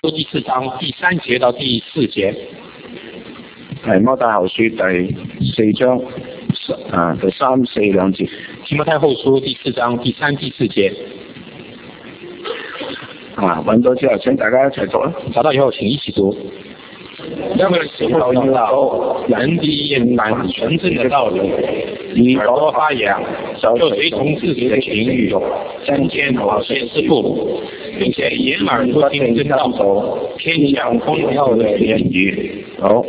書第4章第3節到第4節。 提摩太後書第4章第3、4兩節。 提摩太後書第4章第3、第4節。 揾到之後請大家一齊讀啦。 找到以後請一起讀。 因為時候要到，人必厭煩純正的道理，耳朵發癢，就隨從自己的情慾，增添好些師傅，並且掩耳不聽真道，偏向風流的言語。好，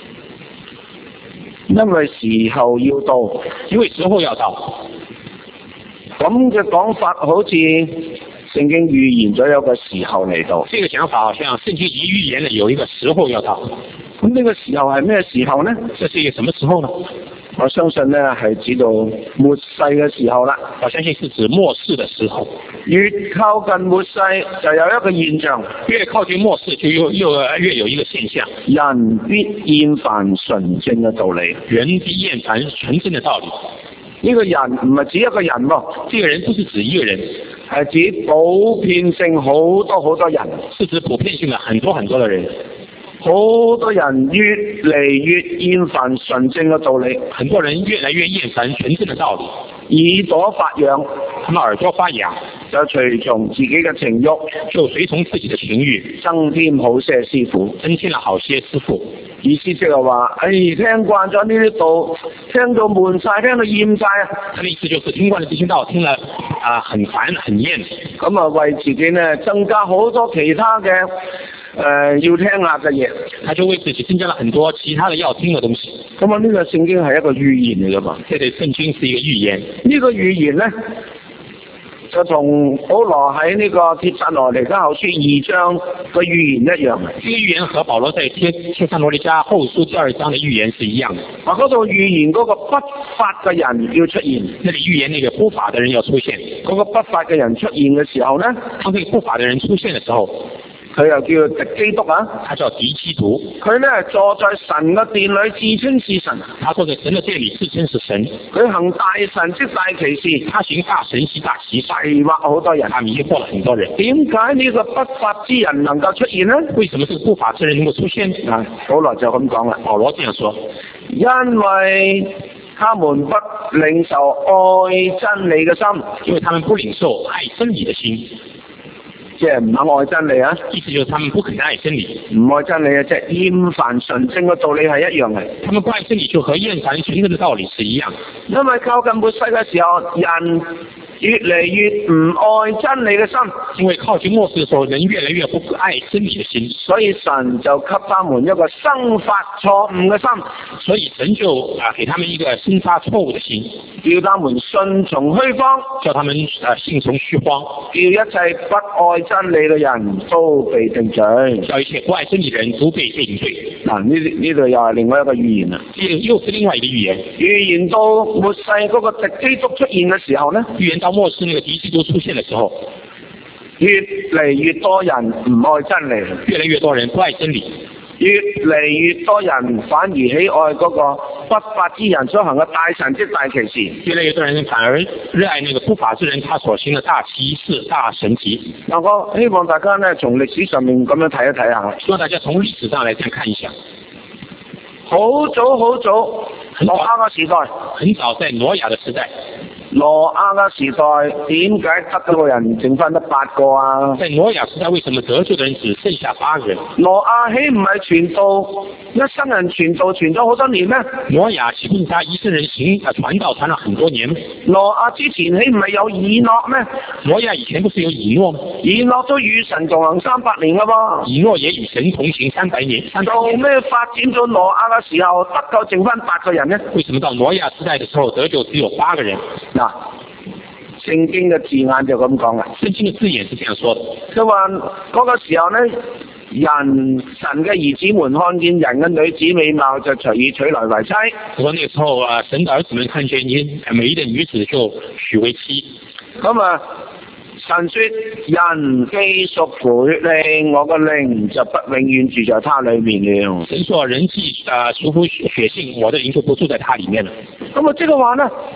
因為時候要到， 因為時候要到。 咁嘅講法好似聖經預言咗有個時候嚟到。 這個想法好像聖經已預言了有一個時候要到。 咁呢個時候係咩時候呢？ 這是一個什麼時候呢？ 我相信呢係指到末世嘅時候啦。 我相信是指末世的時候。 越靠近末世就有一個現象， 越靠近末世就越有一個現象， 人必厭煩純正嘅道理。 人必厭煩純正的道理。 呢個人唔係指一個人喎， 這個人不是指一個人， 係指普遍性好多人， 是指普遍性的很多的人。 好多人越嚟越厭煩純正嘅道理， 很多人越來越厭煩純正的道理， 耳朵發癢， 他們耳朵發癢， 就隨從自己嘅情慾， 就隨從自己的情慾， 增添好些師傅， 增添了好些師傅。 意思即係話，聽慣咗呢啲道，聽到悶晒，聽到厭晒啊！ 他的意思就是聽慣了這些道，聽了很煩很厭。 咁啊，為自己呢增加好多其他嘅要聽下嘅嘢， 他就為自己增加了很多其他的要聽的東西。 咁啊，呢個聖經係一個預言嚟噶嘛？ 這對聖經是一個預言。 呢個預言呢，就同保羅喺呢個帖撒羅尼迦後書2章嘅預言一樣。呢個預言和保羅在帖撒羅尼迦後書第2章嘅預言是一樣的。 嗰度預言嗰個不法嘅人要出現， 那裡預言那個不法嘅人要出現。 嗰個不法嘅人出現嘅時候呢， 當這個不法嘅人出現嘅時候， 佢又叫敵基督啊！ 他叫敵基督。 佢呢坐在神嘅殿裏自稱是神。 他坐在神嘅殿裏自稱是神。 佢行大神蹟大奇事。 他行大神蹟大奇事， 迷惑好多人。 他迷惑了很多人。 點解呢個不法之人能夠出現呢？ 為什麼這個不法之人能夠出現？ 保羅就咁講啦。 保羅這樣說： 因為他們不領受愛真理嘅心， 因為他們不領受愛真理的心。 即係唔肯愛真理啊！ 意思就是他們不肯愛真理， 唔愛真理啊！即係厭煩純正嘅道理係一樣嘅。 他們不愛真理就和厭煩純正嘅道理是一樣。 因為靠近末世嘅時候，人越嚟越唔愛真理嘅心， 因為靠近末世嘅時候，人越來越不愛真理嘅心， 所以神就給他們一個生發錯誤嘅心， 所以神就給他們一個生發錯誤嘅心， 叫他們順從虛謊， 叫他們信從虛謊， 叫一切不愛真理嘅人都被定罪， 叫一切不愛真理嘅人都被定罪。 嗱，呢度又係另外一個預言啦， 又是另外一個預言。 預言到末世嗰個敵基督出現嘅時候呢， 預言到末世那個敵基督出現嘅時候， 越嚟越多人唔愛真理， 越來越多人不愛真理， 越嚟越多人反而喜愛嗰個不法之人所行嘅大神蹟大奇事， 越來越多人反而熱愛那個不法之人他所行嘅大奇事大神蹟。 嗱，我希望大家呢從歷史上面咁樣睇一睇下， 希望大家從歷史上來這樣看一下。 好早挪亞嘅時代， 很早在挪亞嘅時代。 挪亞嘅時代點解得到嘅人剩翻得8個啊？ 在挪亞時代，為什麼得救嘅人只剩下8個人？ 挪亞豈唔係傳道一生人傳道傳咗好多年咩？ 挪亞豈不是他一生人傳道傳了很多年？ 挪亞之前豈唔係有以諾咩？ 挪亞以前不是有以諾嗎？ 以諾都與神同行300年噶噃。 以諾也與神同行300年。 到咩發展到挪亞嘅時候得救剩翻8個人呢？ 為什麼到挪亞時代嘅時候得救只有8個人？ 嗱，聖經嘅字眼就咁講啦。 聖經嘅字眼是這樣說的。 佢話嗰個時候呢，神嘅兒子們看見人嘅女子美貌，就隨意娶來為妻。 佢話那個時候神的兒子們看見美麗的女子就娶為妻。 咁啊，神說人既屬乎血氣，我嘅靈就不永遠住在他裏面了。 神說人既屬乎血性，我的靈就不住在他裏面了。 咁啊，即係話呢，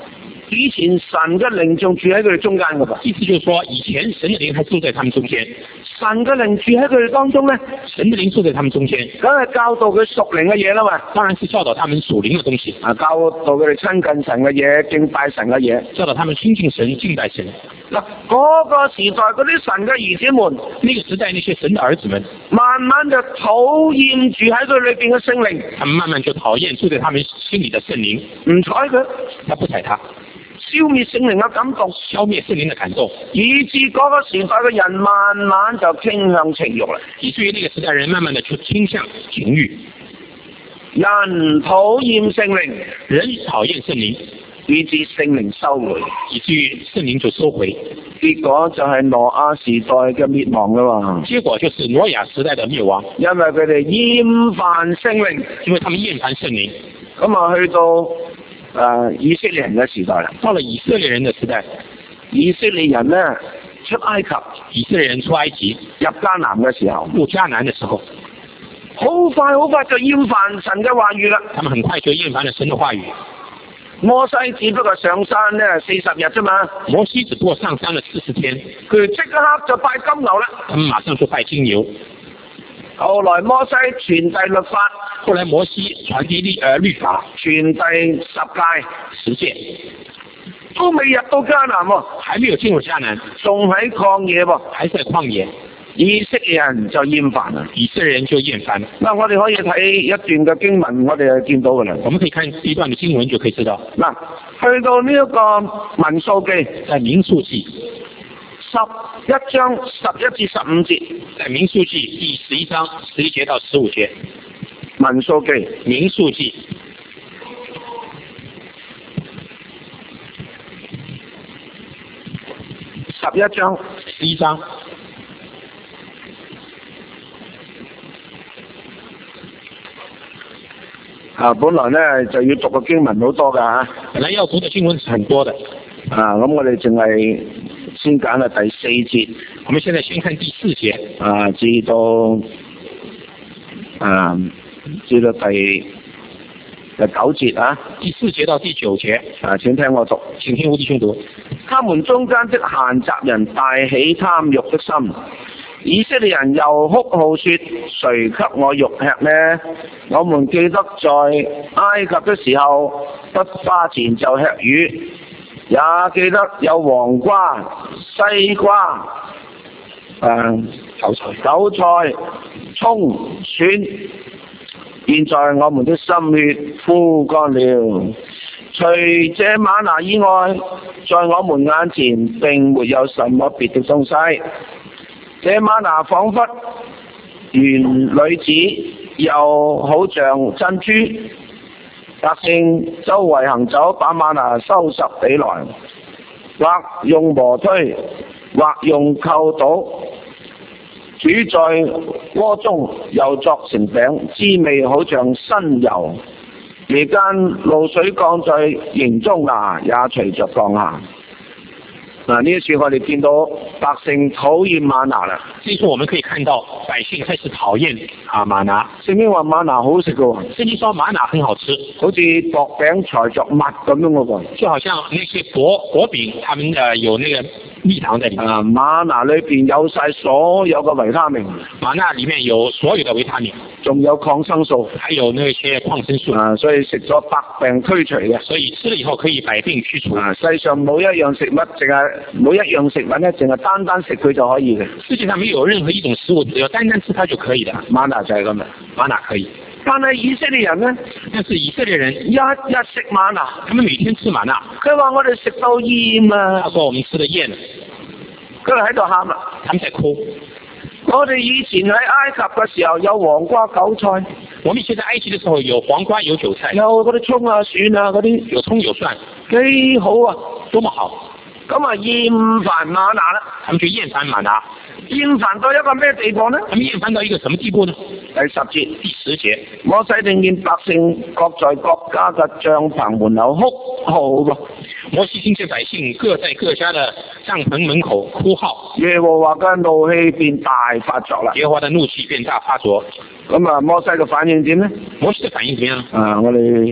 以前神嘅靈仲住喺佢哋中間㗎噃。 意思就是說，以前神的靈還住在他們中間， 神嘅靈住喺佢哋當中咧， 神的靈住在他們中間， 梗係教導佢屬靈嘅嘢啦嘛。 當然是教導他們屬靈嘅東西， 教導佢哋親近神嘅嘢、敬拜神嘅嘢， 教導他們親近神、敬拜神。 嗱，嗰個時代嗰啲神嘅兒子們， 那個時代那些神的兒子們， 慢慢就討厭住喺佢裏邊嘅聖靈， 他們慢慢就討厭住在他們心裏的聖靈， 唔睬佢， 他不睬他， 消滅聖靈嘅感動， 消滅聖靈的感動， 以致嗰個時代嘅人慢慢就傾向情慾啦。 以至於那個時代人慢慢的就傾向情慾， 人討厭聖靈， 人討厭聖靈， 以致聖靈收回， 以至於聖靈就收回， 結果就係挪亞時代嘅滅亡啦嘛。 結果就是挪亞時代的滅亡， 因為佢哋厭煩聖靈， 因為他們厭煩聖靈。 咁啊去到以色列人嘅時代啦。 到了以色列人的時代， 以色列人呢出埃及， 以色列人出埃及入迦南嘅時候， 入迦南的時候， 好快就厭煩神嘅話語啦。 他們很快就厭煩了神的話語。 摩西只不過上山呢40日啫嘛， 摩西只不過上山了40天， 佢即刻就拜金牛啦。 他們馬上就拜金牛。 後來摩西傳遞律法， 後來摩西傳遞律法， 傳遞 10誡， 都未入到迦南喎， 還沒有進入迦南， 仲喺曠野喎， 還在曠野。 以色列人就厭煩啦， 以色列人就厭煩。 嗱，我哋可以睇一段嘅經文，我哋就見到噶啦。 我們可以看一段嘅經文就可以知道。 嗱，去到呢一個民數記， 在民數記 11章11至15節， 在民數記第11章11節到15節， 民數記， 民數記11章。 本來呢就要讀嘅經文好多噶吓， 本來要讀嘅經文是很多的。 咁我哋淨係先揀啦第4節。 我們現在先看第4節。 至到第9節啊。 第4節到第9節。 請聽我讀。 請聽吳弟兄讀。 他們中間的閒雜人大起貪欲的心。以色列人又哭號說：誰給我肉吃呢？我們記得在埃及的時候，不花錢就吃魚，也記得有黃瓜、西瓜、韭菜、蔥、蒜。現在我們的心血枯乾了。除這嗎哪以外，在我們眼前並沒有什麼別的東西。這嗎哪彷彿圓女子，又好像珍珠。百姓周圍行走，把嗎哪收拾起來，或用磨推，或用扣倒，煮在鍋中，又作成餅，滋味好像新油。夜間露水降在營中，也隨着降下。呢一次我哋見到百姓討厭嗎哪啦。 這一次我們可以看到百姓開始討厭嗎哪。 聖經話嗎哪好食噶喎。 聖經說嗎哪很好吃， 好似薄餅才作蜜咁樣嘅喎。 就好像那些薄餅，他們有那個蜜糖在裡面。 嗎哪裏邊有晒所有嘅維他命。 嗎哪裡面有所有的維他命，仲有抗生素， 還有那些抗生素。 所以食咗百病驅除嘅。 所以吃了以後可以百病驅除。 世上冇一樣食物每一樣食物咧，淨係單單食佢就可以嘅。 世界上沒有任何一種食物，只要單單吃它就可以的。 嗎哪就係咁啦， 嗎哪可以。 但係以色列人呢？ 但是以色列人日日食嗎哪， 他們每天吃嗎哪。 佢話我哋食到厭啊！ 他說我們吃得厭了。 佢哋喺度喊啦， 他們在哭。 我哋以前喺埃及嘅時候有黃瓜、韭菜。 我們以前在埃及嘅時候有黃瓜有韭菜。 有嗰啲蔥啊、蒜啊嗰啲。 有蔥有蒜， 幾好啊！ 多麼好。 咁啊厭煩嗎哪啦， 他們就厭煩嗎哪。 厭煩到一個咩地步呢？ 他們厭煩到一個什麼地步呢？ 第10節。 第10節。 摩西聽見百姓各在各家嘅帳篷門口哭號噃。 摩西聽見百姓各在各家的帳篷門口哭號。 耶和華嘅怒氣變大發作啦。 耶和華的怒氣變大發作。 咁啊，摩西嘅反應點呢？ 摩西嘅反應點樣？ 我哋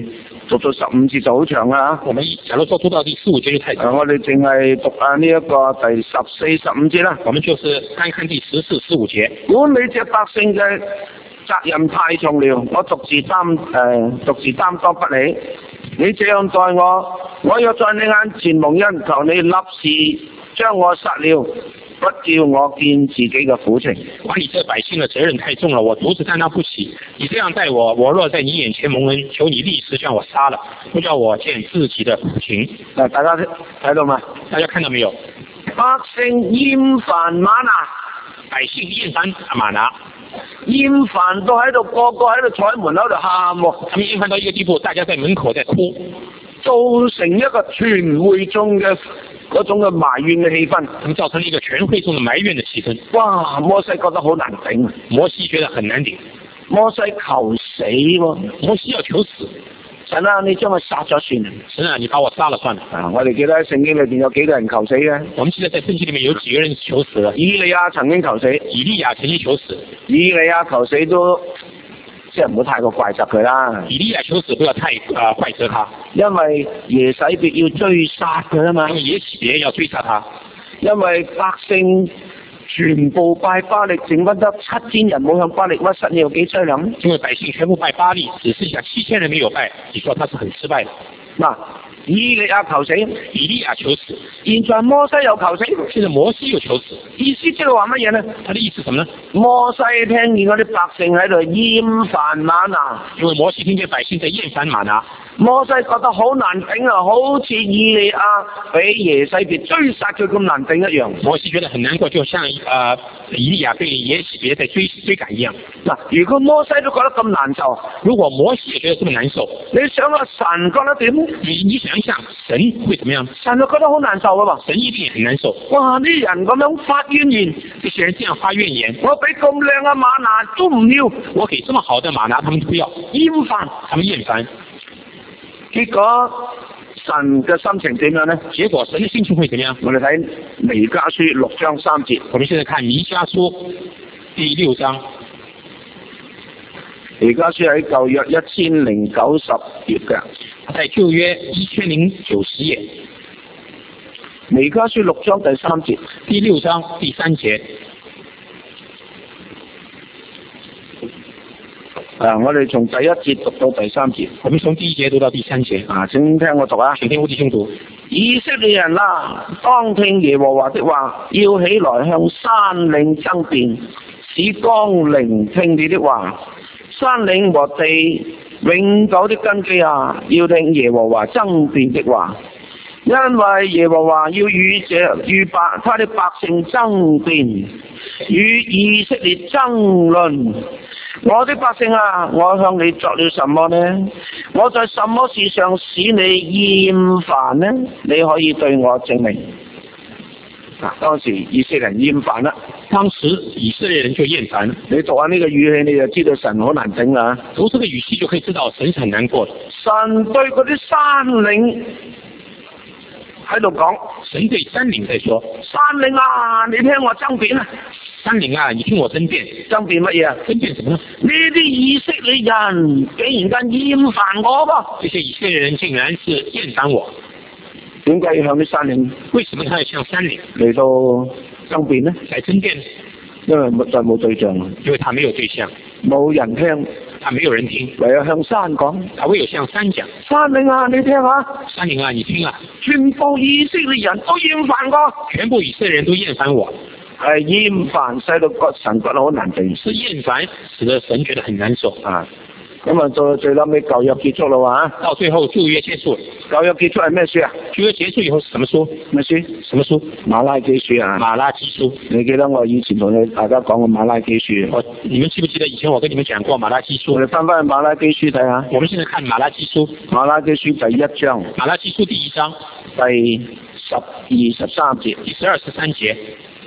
讀到15節就好長啦。 我們假如說讀到第15節就太長。 我哋淨係讀下呢一個第14、15節啦。 我們就是看看第14、15節。 管理這百姓嘅責任太重了，我獨自擔當不起。你這樣待我，我要在你眼前蒙恩，求你立時將我殺了，不叫我見自己嘅苦情。 管理這百姓的責任太重了，我獨自擔當不起。你這樣待我，我若在你眼前蒙恩，求你立時將我殺了，不叫我見自己的苦情。 大家睇到嗎？ 大家看到沒有？ 百姓厭煩嗎哪， 百姓厭煩嗎哪， 厭煩到喺度，個個喺度坐喺門口度喊喎。 他們厭煩到一個地步，大家在門口在哭， 造成一個全會眾嘅嗰種嘅埋怨嘅氣氛， 他們造成了一個全會眾的埋怨的氣氛。 哇！摩西覺得好難頂， 摩西覺得很難頂， 摩西求死喎， 摩西要求死。 神啊，你將我殺咗算啦！ 神啊，你把我殺了算了。 我哋記得喺聖經裏邊有幾個人求死嘅。 我們記得在聖經裏面有幾個人求死了。 以利亞曾經求死， 以利亞曾經求死。 以利亞求死都即係唔好太過怪責佢啦。 以利亞求死不要太怪責他，因為耶洗別要追殺佢啊嘛。 因為耶洗別要追殺他， 因為百姓全部拜巴力，剩翻得7000人冇向巴力屈膝，你有幾凄涼？ 因為百姓全部拜巴力，只剩下7000人沒有拜，你說他是很失敗的。 嗱，以利亞求死， 以利亞求死， 現在摩西又求死， 現在摩西又求死， 意思即係話乜嘢呢？ 他的意思什麼呢？ 摩西聽見嗰啲百姓喺度厭煩嗎哪， 因為摩西聽見百姓在厭煩嗎哪， 摩西覺得好難頂啊，好似以利亞俾耶洗別追殺佢咁難頂一樣。 摩西覺得很難過，就像以利亞被耶洗別在追趕一樣。 嗱，如果摩西都覺得咁難受， 如果摩西也覺得這麼難受， 你想下神覺得點？ 你想一想，神會怎麼樣？ 神就覺得好難受啊嘛， 神一定也很難受。 哇！啲人咁樣發怨言， 這些人這樣發怨言， 我俾咁靚嘅嗎哪都唔要， 我給這麼好的嗎哪他們都不要， 厭煩， 他們厭煩。 結果神嘅心情點樣呢？ 結果神嘅心情會怎麼樣？ 我哋睇彌迦書6章3節。 我們現在看彌迦書第6章。 彌迦書喺舊約1090頁嘅， 在舊約1090頁。 彌迦書6章第3節。 第6章第3節。 我哋從第1節讀到第3節。 我們從第1節讀到第3節。 請聽我讀啊！ 請聽我弟兄讀。 以色列人啊，當聽耶和華的話，要起來向山嶺爭辯，使岡陵聽你的話。山嶺和地永久的根基啊，要聽耶和華爭辯的話。因為耶和華要與他的百姓爭辯，與以色列爭論。我的百姓啊，我向你作了什麼呢？我在什麼事上使你厭煩呢？你可以對我證明。當時以色列人厭煩啦。 當時以色列人就厭煩。 你讀下呢個語氣，你就知道神好難頂啦。 讀這個語氣就可以知道神是很難過的。 神對嗰啲山嶺喺度講， 神對山嶺在說： 山嶺啊，你聽我爭辯啊！ 山嶺啊，你聽我爭辯。 爭辯乜嘢啊？ 爭辯什麼呢？ 呢啲以色列人竟然間厭煩我噃！ 這些以色列人竟然是厭煩我。 點解要向啲山嶺？ 為什麼他要向山嶺嚟到爭辯呢？ 來爭辯？ 因為再冇對象。 因為他沒有對象。 冇人聽。 他沒有人聽。 唯有向山講。 他唯有向山講。 山嶺啊，你聽下。 山嶺啊，你聽啊。 全部以色列人都厭煩我。 全部以色列人都厭煩我。 係厭煩，使到神覺得好難頂。 是厭煩，使得神覺得很難受啊。 咁啊，到最後尾舊約結束啦喎。 到最後舊約結束。 舊約結束係咩書啊？ 舊約結束以後是什麼書？ 咩書？ 什麼書？ 馬拉基書啊。馬拉基書。你記得我以前同大家講過馬拉基書？ 你們記不記得以前我跟你們講過馬拉基書？ 我哋翻返去馬拉基書睇下。 我們現在看馬拉基書。 馬拉基書第1章。 馬拉基書第1章。 第12、13節。 第12、13節。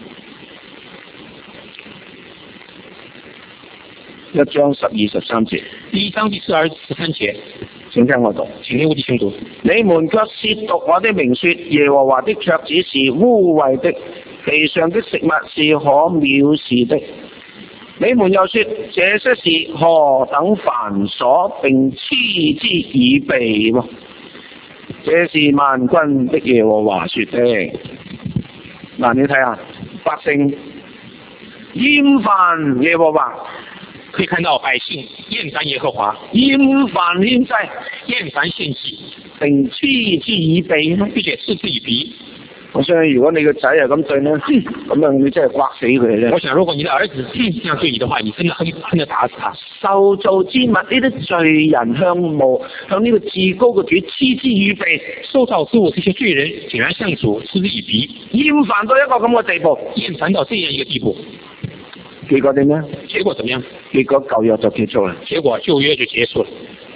1章12、13節。 第1章第12、13節。 請聽我讀。 請聽我弟兄讀。 你們卻褻瀆我的名說，耶和華的桌子是污穢的，地上的食物是可藐視的。 你們又說這些事何等繁瑣，並嗤之以鼻喎？這是萬軍的耶和華說的。嗱，你睇下百姓厭煩耶和華， 可以看到百姓厭煩耶和華， 厭煩獻祭， 厭煩獻祭， 並嗤之以鼻， 並且嗤之以鼻。 我相信如果你個仔係咁對呢，咁樣你真係刮死佢咧。 我想如果你的兒子這樣對你的話，你真的恨得打死他。 受造之物呢啲罪人向呢個至高嘅主嗤之以鼻， 受造之物這些罪人竟然向主嗤之以鼻， 厭煩到一個咁嘅地步， 厭煩到這樣一個地步。 結果點呢？ 結果怎麼樣？ 結果舊約就結束啦。 結果舊約就結束了。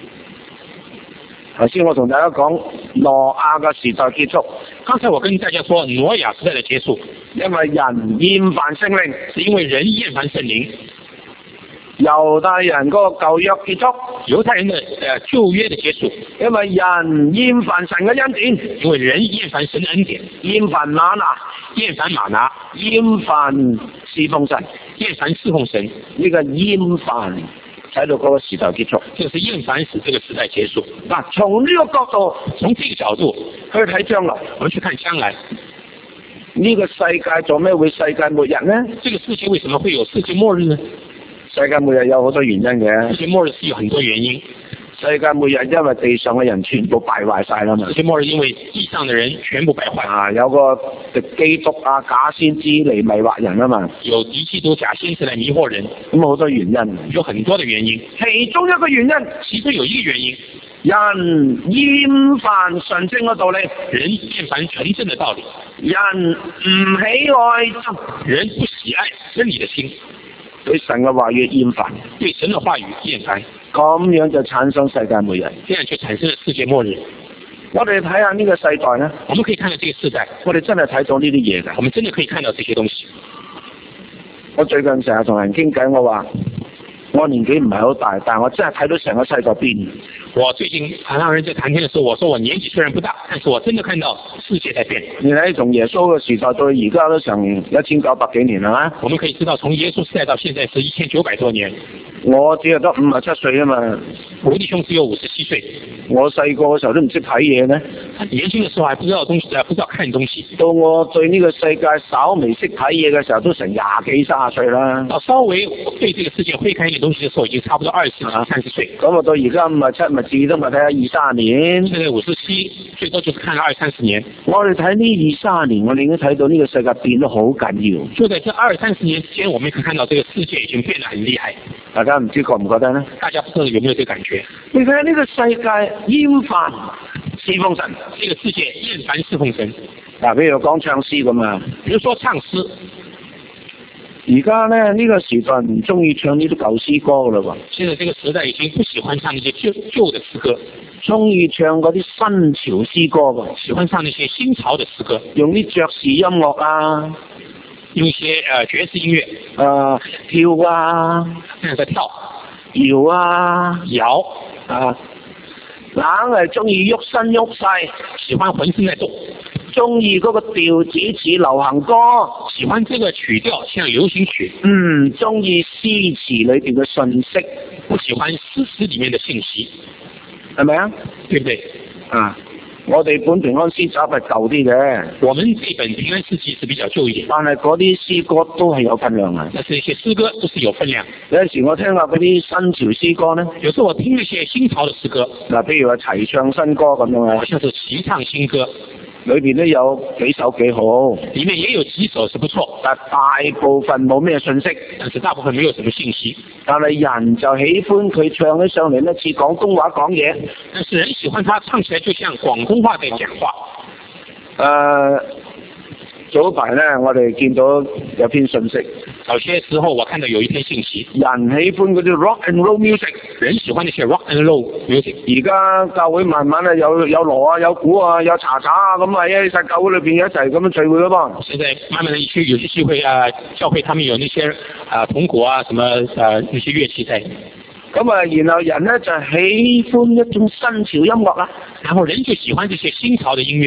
頭先我同大家講挪亞嘅時代結束， 剛才我跟大家說挪亞時代的結束， 因為人厭煩聖靈， 是因為人厭煩聖靈。 猶太人嗰個舊約結束， 猶太人的舊約的結束， 因為人厭煩神嘅恩典， 因為人厭煩神的恩典， 厭煩瑪拿， 厭煩瑪拿， 厭煩侍奉神， 厭煩侍奉神。 呢個厭煩使到嗰個時代結束， 就是厭煩使這個時代結束。 嗱，從呢個角度， 從這個角度去睇將來， 我們去看將來， 呢個世界做咩會世界末日呢？ 這個世界為什麼會有世界末日呢？ 世界末日有好多原因嘅。 世界末日是有很多原因。 世界末日因為地上嘅人全部敗壞晒啦嘛。 世界末日因為地上的人全部敗壞。 啊，有個基督啊假先知嚟迷惑人啊嘛。 有敵基督假先知嚟迷惑人。 咁好多原因。 有很多的原因。 其中一個原因， 其中有一個原因， 人厭煩純正嘅道理。 人厭煩純正的道理。 人唔喜愛人不喜愛真理的心。 對神嘅話語厭煩， 對神嘅話語厭煩， 咁樣就產生世界末日， 這樣就產生了世界末日。 我哋睇下呢個世代呢， 我們可以看到這個世代， 我哋真係睇到呢啲嘢嘅， 我們真的可以看到這些東西。 我最近成日同人傾偈，我話我年紀唔係好大，但我真係睇到成個世界變。 我最近常常人在談天的時候，我說我年紀雖然不大，但是我真的看到世界在變。 你睇從耶穌嘅時代到而家都成1900幾年啦。 我們可以知道，從耶穌時代到現在是1900多年。 我只係得57歲啊嘛。 我弟兄只有57歲。 我細個嘅時候都唔識睇嘢呢。 年輕嘅時候還不知道東西，不知道看東西。 到我對呢個世界稍微識睇嘢嘅時候，都成20幾30歲啦。 到稍微對這個世界會看一點東西嘅時候，已經差不多20幾30歲。 咁我到而家57咪至都咪睇下20-30年。 現在57，最多就是看了20-30年。 我哋睇呢20-30年，我哋已經睇到呢個世界變得好緊要。 就在這20-30年之間，我們可以看到這個世界已經變得很厲害。 大家唔知覺唔覺得呢？ 大家不知道有沒有這個感覺？ 你睇下呢個世界厭煩侍奉神， 這個世界厭煩侍奉神。 嗱，譬如講唱詩咁啊， 比如說唱詩。 而家呢，呢個時代唔中意唱呢啲舊詩歌噶啦喎。 現在這個時代已經不喜歡唱那些舊的詩歌， 中意唱嗰啲新潮詩歌喎。 喜歡唱那些新潮的詩歌， 用啲爵士音樂啊， 用一些爵士音樂， 跳啊， 這樣在跳， 搖啊， 搖啊，硬係中意喐身喐勢， 喜歡渾身在動。 中意嗰個調子似流行歌， 喜歡這個曲調像流行曲。 中意詩詞裏邊嘅信息， 不喜歡詩詞裏面的信息， 係咪啊？ 對不對？ 啊，我哋本平安詩集係舊啲嘅， 我們這本平安詩集是比較舊一點， 但係嗰啲詩歌都係有分量啊。 但是一些詩歌都是有分量。 有陣時我聽下嗰啲新潮詩歌呢， 有時候我聽一些新潮的詩歌， 嗱，譬如話齊唱新歌咁樣啊， 好像是齊唱新歌。 裏邊都有幾首幾好， 裏面也有幾首是不錯， 但大部分冇咩信息， 但是大部分沒有什麼信息。 但係人就喜歡佢唱起上嚟呢似廣東話講嘢， 但是人喜歡他唱起來就像廣東話在講話。 早排呢，我哋見到有篇信息， 早些時候我看到有一篇信息， 人喜歡嗰啲 rock and roll music， 人喜歡那些 rock and roll music。而家教會慢慢有鑼啊，有鼓啊，有茶啊，咁啊喺晒教會裏邊一齊咁樣聚會咯噃。 現在慢慢的有些聚會啊，教會他們有那些銅鼓啊，什麼那些樂器在。 咁啊，然後人呢就喜歡一種新潮音樂啦， 然後人就喜歡這些新潮的音樂。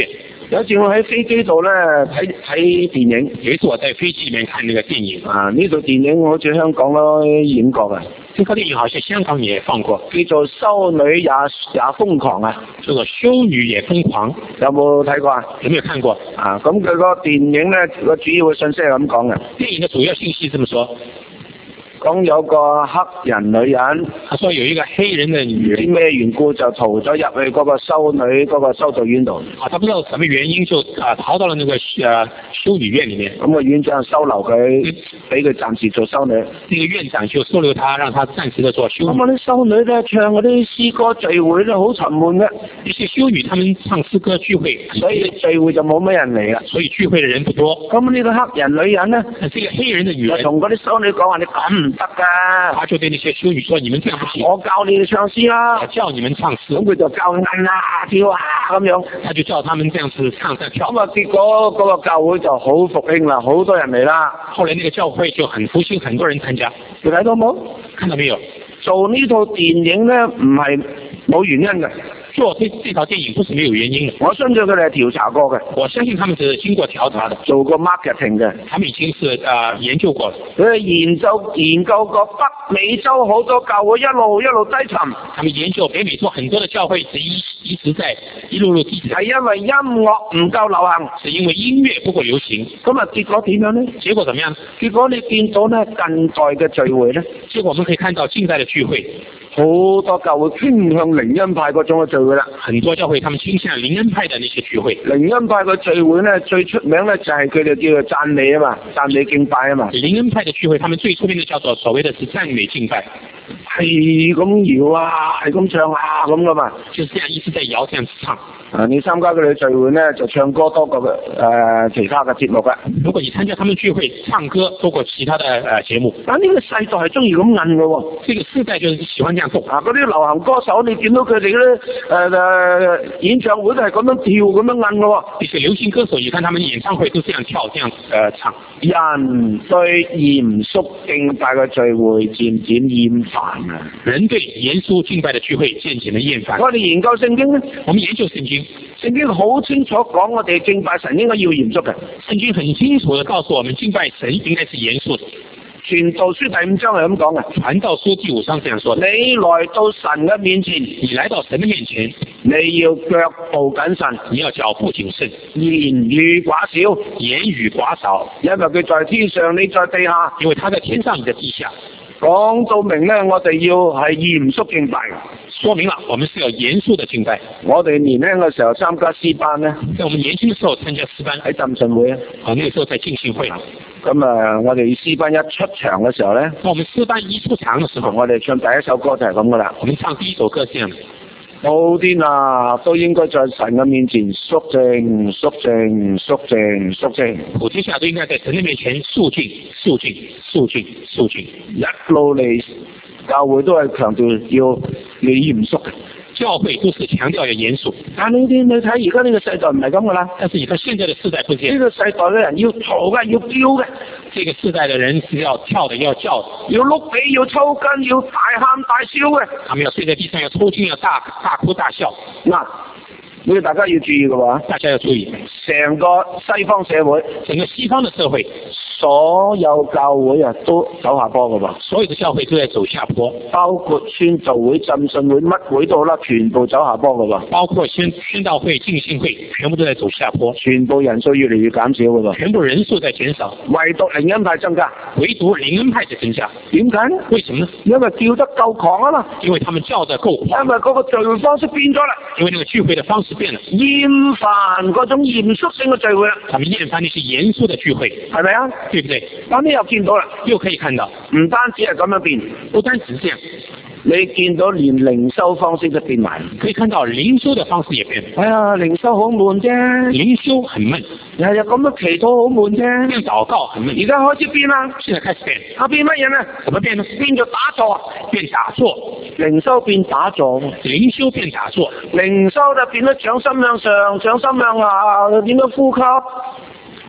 有一次我喺飛機度咧睇電影， 有一次我在飛機裏面看那個電影啊，呢套電影好似香港都演過嘅， 這套電影好像香港也放過， 叫做《修女也瘋狂》啊， 叫做《修女也瘋狂》， 有冇睇過啊？ 有沒有看過？ 啊，咁佢個電影咧個主要嘅信息係咁講嘅。 電影嘅主要信息這麼說。 講有個黑人女人， 他說有一個黑人的女人， 唔知咩緣故就逃咗入去嗰個修女嗰個修道院度。 啊，他不知道什麼原因就逃到了那個修女院裏面。 咁個院長收留佢，俾佢暫時做修女。 那個院長就收留他，讓他暫時的做修女。 咁啊啲修女咧唱嗰啲詩歌聚會咧好沉悶嘅， 一些修女他們唱詩歌聚會， 所以聚會就冇乜人嚟啦。 所以聚會的人不多。 咁呢個黑人女人咧， 這個黑人的女人， 同嗰啲修女講話：你咁唔得㗎。 他就對那些修女說：你們這樣不行。 我教你哋唱詩啦。 我教你們唱詩。 咁佢就教佢摁啊跳啊咁樣。他就叫他們這樣子唱在跳。 咁啊結果嗰個教會就好復興啦，好多人嚟啦。 後來那個教會就很復興，很多人參加。 你睇到冇？ 看到沒有？ 做呢套電影咧唔係冇原因嘅。 做這套電影不是沒有原因的。 我相信佢哋係調查過嘅。 我相信他們是經過調查的， 做過 marketing 嘅。 他們已經是研究過。 佢哋研究過北美洲好多教會一路低沉。 他們研究北美洲很多的教會一直在一路低沉。 係因為音樂唔夠流行， 是因為音樂不夠流行。 咁啊結果點樣呢？ 結果怎麼樣？ 結果你見到咧近代嘅聚會咧， 結果我們可以看到近代的聚會。 好多教會傾向靈恩派嗰種嘅聚會啦， 很多教會他們傾向靈恩派的那些聚會。 靈恩派嘅聚會咧最出名咧就係佢哋叫做讚美啊嘛，讚美敬拜啊嘛。 靈恩派的聚會，他們最出名的叫做所謂的是讚美敬拜， 係咁搖啊，係咁唱啊咁噶嘛， 就是這樣一直在搖，這樣子唱。 你參加佢哋聚會咧就唱歌多過其他嘅節目㗎。 如果你參加他們聚會，唱歌多過其他的節目。 但呢個世代係中意咁摁嘅喎， 這個世代就是喜歡這樣做。 嗰啲流行歌手你見到佢哋嗰啲演唱會都係咁樣跳咁樣摁嘅喎。 一些流行歌手，你看他們演唱會都這樣跳，這樣唱。 人對嚴肅敬拜嘅聚會漸漸厭煩啊！ 人對嚴肅敬拜的聚會漸漸的厭煩。 我哋研究聖經咧， 我們研究聖經， 聖經好清楚講我哋敬拜神應該要嚴肅嘅。 聖經很清楚地告訴我們敬拜神應該是嚴肅的。 傳道書第5章係咁講嘅。 傳道書第5章這樣說的。 你來到神嘅面前， 你來到神的面前， 你要腳步謹慎， 你要腳步謹慎， 言語寡少， 言語寡少， 因為佢在天上，你在地下， 因為他在天上，你在地下。 講到明咧，我哋要係嚴肅敬拜。 說明了，我們是要嚴肅的敬拜。 我哋年輕嘅時候參加詩班咧， 在我們年輕的時候參加詩班， 喺浸信會啊， 那個時候在浸信會。 咁我哋詩班一出場嘅時候咧， 我們詩班一出場嘅時候， 我哋唱第一首歌就係咁噶啦。 我們唱第一首歌這樣。 普天啊，都應該在神嘅面前肅靜、肅靜、肅靜、肅靜。 普天下都應該在神嘅面前肅靜、肅靜、肅靜、肅靜。 一路嚟教會都係強調要嚴肅嘅。 教會都是強調要嚴肅， 但你睇而家呢個世代唔係咁噶啦。 但是你看現在的世代不是。 呢個世代嘅人要嘈嘅，要叫嘅。 這個世代的人是要跳的，要叫的， 要碌地，要抽筋，要大喊大笑嘅。 他們要睡在地上，要抽筋，要大哭大笑。 嗱，你哋大家要注意嘅話， 大家要注意， 成個西方社會， 整個西方的社會， 所有教會啊都走下坡嘅噃。 所有的教會都在走下坡， 包括宣道會、浸信會，乜會都啦，全部走下坡嘅噃。 包括宣道會、浸信會，全部都在走下坡， 全部人數越嚟越減少嘅噃。 全部人數在減少， 唯獨靈恩派增加， 唯獨靈恩派在增加。 點解呢？ 為什麼呢？ 因為叫得夠狂啊嘛。 因為他們叫得夠狂。 因為嗰個聚會方式變咗啦。 因為那個聚會的方式變了。 厭煩嗰種嚴肅性嘅聚會啦。 他們厭煩那些嚴肅的聚會， 係咪啊？ 對不對？ 咁你又見到啦， 又可以看到， 唔單止係咁樣變， 不單止這樣， 你見到連靈修方式都變埋， 可以看到靈修的方式也變。 哎呀，靈修好悶啫， 靈修很悶， 日日咁樣祈禱好悶啫， 這樣禱告很悶。 而家開始變啦， 現在開始變， 變乜嘢呢？ 怎麼變呢？ 變咗打坐， 變打坐， 靈修變打坐， 靈修變打坐， 靈修就變咗掌心向上，掌心向下，點樣呼吸？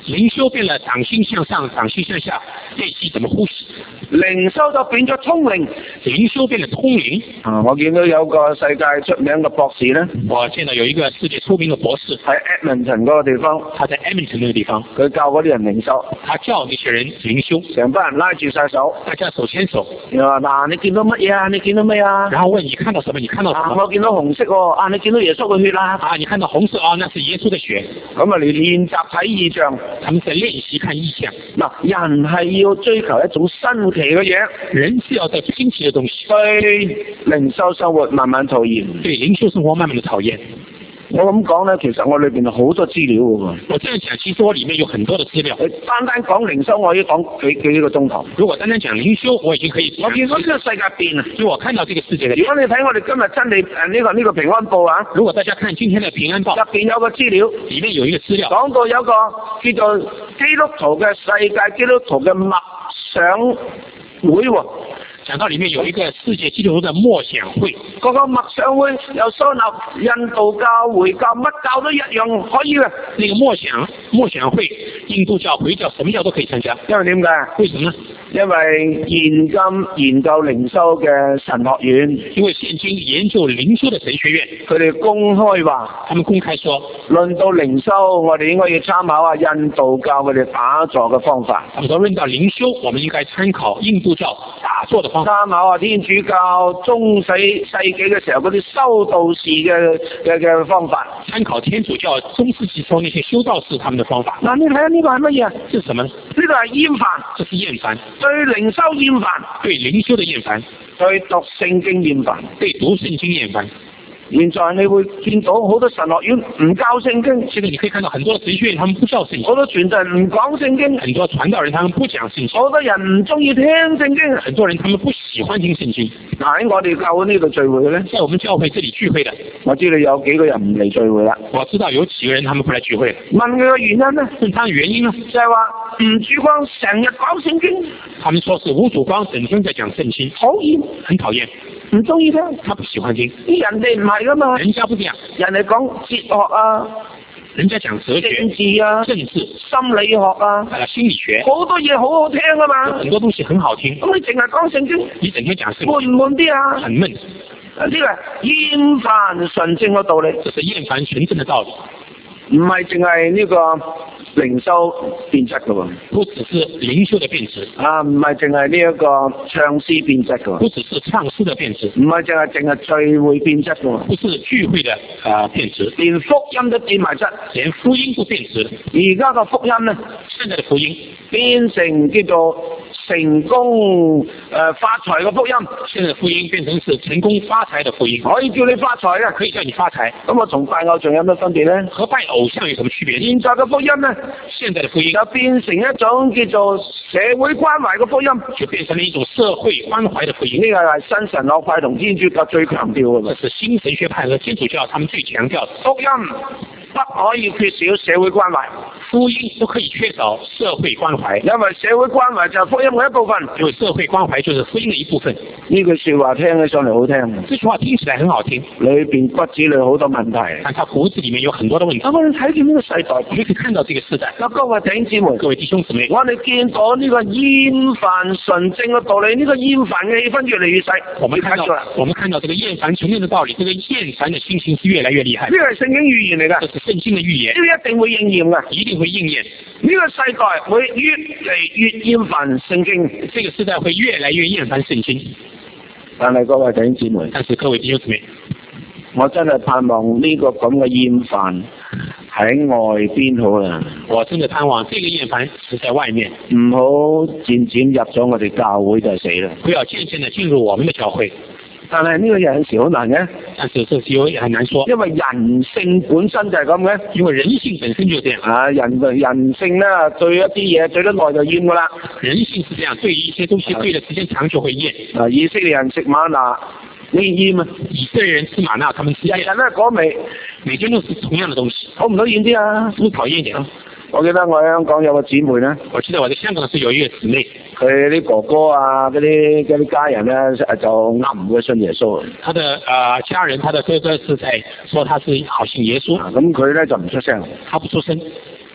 靈修變了掌心向上，掌心向下，練習怎麼呼吸。 靈修就變咗通靈， 靈修變了通靈。 我見到有個世界出名嘅博士咧， 我見到有一個世界出名嘅博士喺 Edmonton 嗰個地方， 他在 Edmonton 那個地方， 佢教嗰啲人靈修， 他教那些人靈修， 成班人拉住晒手， 大家手牽手。 嗱，你見到乜嘢啊？你見到咩啊？ 然後問你看到什麼？你看到什麼？ 我見到紅色喎，你見到耶穌嘅血啦？ 你看到紅色那是耶穌的血。 咁啊，你練習睇異象， 他們在練習看異象。 人係要追求一種新奇嘅嘢， 人是要在新奇嘅東西。 對靈修生活慢慢討厭， 對靈修生活慢慢的討厭。 我咁講咧，其實我裏邊有好多資料嘅喎。 我這樣講，其實我裏面有很多的資料。 單講靈修，我已經講幾個鐘頭。 如果單講靈修，我已經可以。 我見到呢個世界變啊！ 所以我看到這個世界的。 如果你睇我哋今日真理呢個平安報啊， 如果大家看今天的平安報， 入邊有個資料， 裏面有一個資料， 講到有個叫做基督徒嘅世界基督徒嘅默想會喎。 講到裏面有一個世界基督徒的默想會， 嗰個默想會有收納印度教、回教，乜教都一樣可以嘅。 那個默想會，印度教、回教，什麼教都可以參加。 因為點解？ 為什麼呢？ 因為現今研究靈修嘅神學院， 因為現今研究靈修的神學院， 佢哋公開話， 他們公開說， 論到靈修，我哋應該要參考下印度教佢哋打坐嘅方法。 他們說論到靈修，我們應該參考印度教打坐的方法。 參考下天主教中世紀嘅時候嗰啲修道士嘅方法。 參考天主教中世紀時候那些修道士他們的方法。 嗱，你睇下呢個係乜嘢啊？ 這是什麼？呢個係厭煩。 這是厭煩。 對靈修厭煩。 對靈修的厭煩。 對讀聖經厭煩。 對讀聖經厭煩。 現在你會見到好多神學院唔教聖經， 現在你可以看到很多的神學院，他們不教聖經， 好多傳道人唔講聖經， 很多傳道人他們不講聖經， 好多人唔中意聽聖經， 很多人他們不喜歡聽聖經。 喺我哋教會呢度聚會嘅咧， 在我們教會這裡聚會的， 我知道有幾個人唔嚟聚會啦。 我知道有幾個人他們不來聚會。 問佢嘅原因呢？ 問他的原因呢？ 就係話吳主光成日講聖經， 他們說是吳主光整天在講聖經， 討厭， 很討厭， 唔中意聽， 他不喜歡聽。 人哋唔係噶嘛， 人家不這樣， 人哋講哲學啊， 人家講哲學、 政治啊、 政治、 心理學啊， 心理學， 好多嘢好好聽啊嘛， 很多東西很好聽。 咁你淨係講聖經， 你整天講聖經， 悶唔悶啲啊？ 很悶。 呢個係厭煩純正嘅道理， 這是厭煩純正的道理， 唔係淨係呢個靈修變質嘅喎， 不只是靈修的變質啊，唔係淨係呢一個唱詩變質嘅喎， 不只是唱詩的變質， 唔係淨係聚會變質嘅喎， 不是聚會的變質， 連福音都變埋質， 連福音都變質。 而家個福音呢， 現在的福音變成叫做成功發財嘅福音， 現在的福音變成是成功發財的福音， 可以叫你發財嘅， 可以叫你發財。 咁我同拜偶像有咩分別呢？ 和拜偶像有什麼區別？ 現在嘅福音呢， 現在的福音就變成一種叫做社會關懷嘅福音， 就變成了一種社會關懷的福音。 呢個係新神學派同天主教最強調嘅。 這是新神學派和天主教他們最強調的。 福音不可以缺少社會關懷， 福音不可以缺少社會關懷， 因為社會關懷就係福音嘅一部分。 因為社會關懷就是福音的一部分。 呢句說話聽起上嚟好聽， 這句話聽起來很好聽， 裏邊骨子裏好多問題， 但它骨子裏面有很多的問題。 我哋睇見呢個世代， 我們可以看到這個世代。 各位弟兄姊妹， 各位弟兄姊妹， 我哋見到呢個厭煩純正嘅道理，呢個厭煩嘅氣氛越嚟越細。 我們看到這個厭煩純正的道理，這個厭煩的心情是越來越厲害。 呢個係聖經預言嚟㗎， 這是聖經的預言， 呢個一定會應驗㗎， 一定會應驗。 呢個世代會越嚟越厭煩聖經， 這個世代會越來越厭煩聖經。 但係各位弟兄姊妹，我真係盼望呢個咁嘅厭煩喺外邊好啦。 我真的盼望這個厭煩是在外面， 唔好漸漸入咗我哋教會就死啦。 不要漸漸地進入我們的教會。 但係呢個有陣時好難嘅， 但是這是很難說， 因為人性本身就係咁嘅， 因為人性本身就這樣啊，人性咧對一啲嘢對得耐就厭噶啦。 人性是這樣，對於一些東西對的時間長就會厭。 啊，以色列人食瑪拿，你厭啊？ 以色列人吃瑪拿，他們吃厭。 日日咧嗰味， 每天都是同樣的東西， 討唔討厭啲啊？ 是不是討厭一點啊？ 我記得我喺香港有個姊妹咧， 我記得我在香港是有一個姊妹， 佢啲哥哥啊，嗰啲家人咧就啱唔會信耶穌。 他的家人，他的哥哥是在說他是好信耶穌， 咁佢咧就唔出聲， 他不出聲。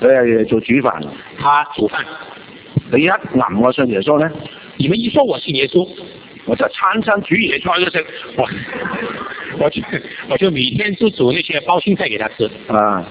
佢係做煮飯， 他煮飯。 你一吟我信耶穌咧， 你們一說我信耶穌， 我就餐餐煮椰菜佢食， 我就每天都煮那些包心菜給他吃。 啊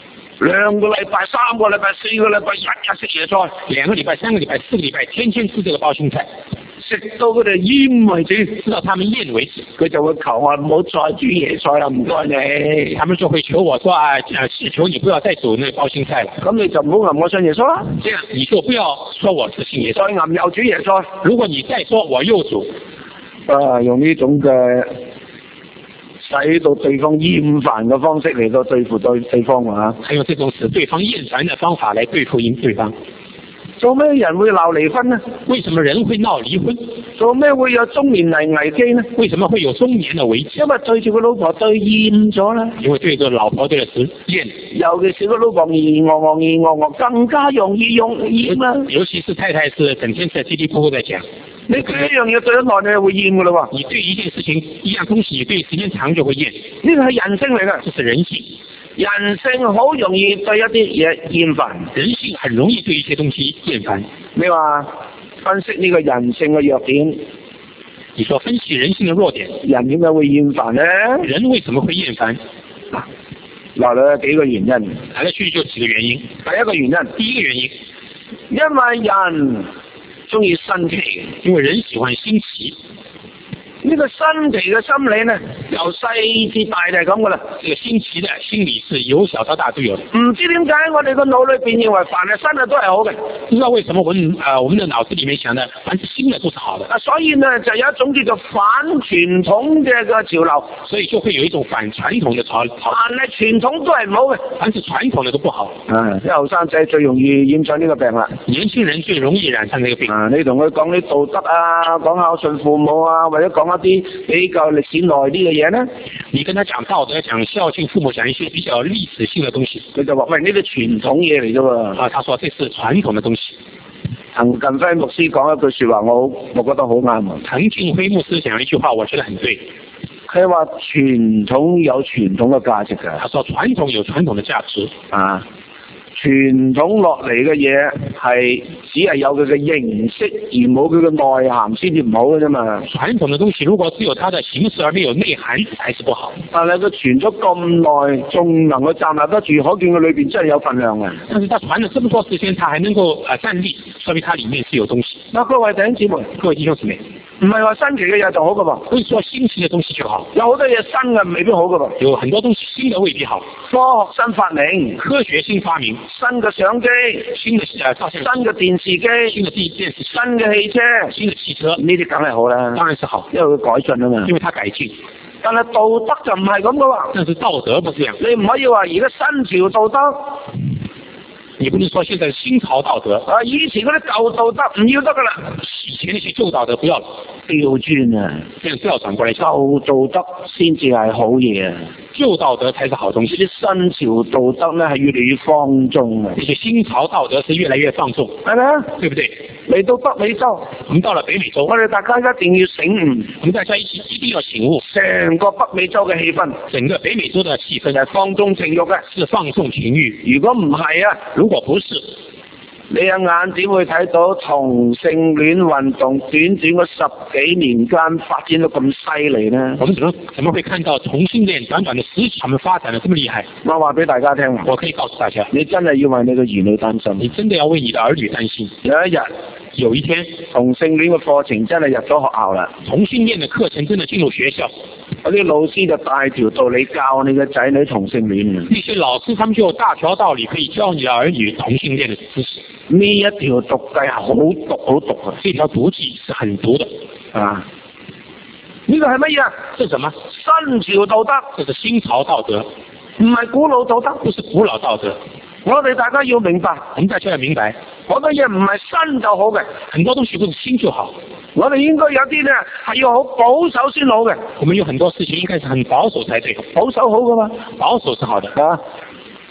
，2個禮拜、3個禮拜、4個禮拜，日日食椰菜 ，2個禮拜、3個禮拜、4個禮拜，天天吃這個包心菜， 食到佢哋厭為止， 直到他們厭為止， 佢就會求我唔好再煮椰菜啦，唔該你。 他們就會求我說祈求你不要再煮那個包心菜了。 咁你就唔好吟我信耶穌啦。 這樣你就不要說我是信耶穌。 再吟又煮椰菜。 如果你再說我又煮， 用呢種嘅使到對方厭煩嘅方式嚟到對付對方啊！ 還有這種使對方厭煩的方法來對付對方。 做咩人會鬧離婚呢？ 為什麼人會鬧離婚？ 做咩會有中年危機呢？ 為什麼會有中年的危機？ 因為對住個老婆對厭咗啦。 因為對個老婆對了時厭， 尤其是個老婆惡更加容易厭啦。 尤其是太太是整天在嘰里噗噗在講。 你對一樣嘢對得耐，你係會厭噶啦喎。 你對一件事情、一樣東西，你對時間長就會厭。 呢個係人性嚟㗎， 這是人性。 人性好容易對一啲嘢厭煩。 人性很容易對一些東西厭煩。 你話分析呢個人性嘅弱點， 你說分析人性嘅弱點， 人點解會厭煩呢？ 人為什麼會厭煩？ 來了幾個原因。 來來去去就幾個原因。 第一個原因， 第一個原因， 因為人中意新奇， 因為人喜歡新奇。 呢個新奇嘅心理呢，由細至大就係咁噶啦。 這個新奇的心理是由小到大都有。 唔知點解我哋個腦裏邊認為凡係新嘅都係好嘅。 不知道為什麼我們的腦子裡面想的凡是新的都是好的。 所以呢，就有一種叫做反傳統嘅個潮流。 所以就會有一種反傳統嘅潮流。 凡係傳統都係唔好嘅， 凡是傳統嘅都不好。 啲後生仔最容易染上呢個病啦。 年輕人最容易染上呢個病。 你同佢講啲道德啊，講孝順父母啊，或者講一啲比較歷史耐啲嘅嘢呢， 你跟他講道德，講孝敬父母，講一些比較歷史性嘅東西， 佢就話：喂，呢啲傳統嘢嚟啫喎。 他說這是傳統嘅東西。 陳近輝牧師講一句説話，我覺得好啱啊。 陳近輝牧師講一句話，我覺得很對。 佢話傳統有傳統嘅價值㗎。 他說傳統有傳統嘅價值。 傳統落嚟嘅嘢係只係有佢嘅形式，而冇佢嘅內涵先至唔好嘅啫嘛。 傳統嘅東西如果只有它的形式而沒有內涵，還是不好。 但係佢傳咗咁耐，仲能夠站立得住，可見佢裏邊真係有份量嘅。 但是他傳了這麼多時間，他還能夠站立，說明它裡面是有東西。 各位弟兄姊妹， 各位弟兄姊妹， 唔係話新奇嘅嘢就好㗎噃， 不是說新奇嘅東西就好。 有好多嘢新嘅未必好㗎噃， 有很多東西新的未必好。 科學新發明， 科學新發明， 新嘅相機， 新嘅照相機， 新嘅電視機， 新嘅電視， 新嘅汽車， 新嘅汽車， 呢啲梗係好啦， 當然是好， 因為佢改進啊嘛， 因為它改進。 但係道德就唔係咁噶喎， 但是道德不是這樣， 你唔可以話而家新潮道德。 你不能說現在新潮道德以前嗰啲舊道德唔要得噶啦， 以前那些舊道德不要了， 調轉啊， 這樣調轉過來， 舊道德先至係好嘢啊， 舊道德才是好東西。 呢啲新潮道德咧係越嚟越放縱啊， 這些新潮道德是越來越放縱， 係咪啊？ 對不對？ 嚟到北美洲， 我們到了北美洲， 我哋大家一定要醒悟， 我們大家一定要醒悟， 成個北美洲嘅氣氛， 整個北美洲的氣氛係放縱情慾嘅， 是放縱情慾。 如果唔係啊， 如果不是， 你有眼點會睇到同性戀運動短短嗰10幾年間發展到咁犀利呢？ 我們怎麼會看到同性戀短短的10幾年發展得這麼厲害？ 我話俾大家聽， 我可以告訴大家， 你真係要為你嘅兒女擔心， 你真的要為你的兒女擔心。有一天， 同性戀嘅課程真係入咗學校啦， 同性戀嘅課程真的進入學校， 嗰啲老師就大條道理教你嘅仔女同性戀啊！ 那些老師他們就有大條道理可以教你的兒女同性戀的知識。 呢一條毒計係好毒啊！ 這條毒計是很毒的啊！呢個係乜嘢啊？ 這是什麼？ 新潮道德， 這是新潮道德， 唔係古老道德， 不是古老道德。 我哋大家要明白， 我們大家要明白， 好多嘢唔係新就好嘅， 很多東西不是新就好。 我哋應該有啲咧係要好保守先好嘅。 我們有很多事情應該是很保守才對， 保守好噶嘛？ 保守是好的。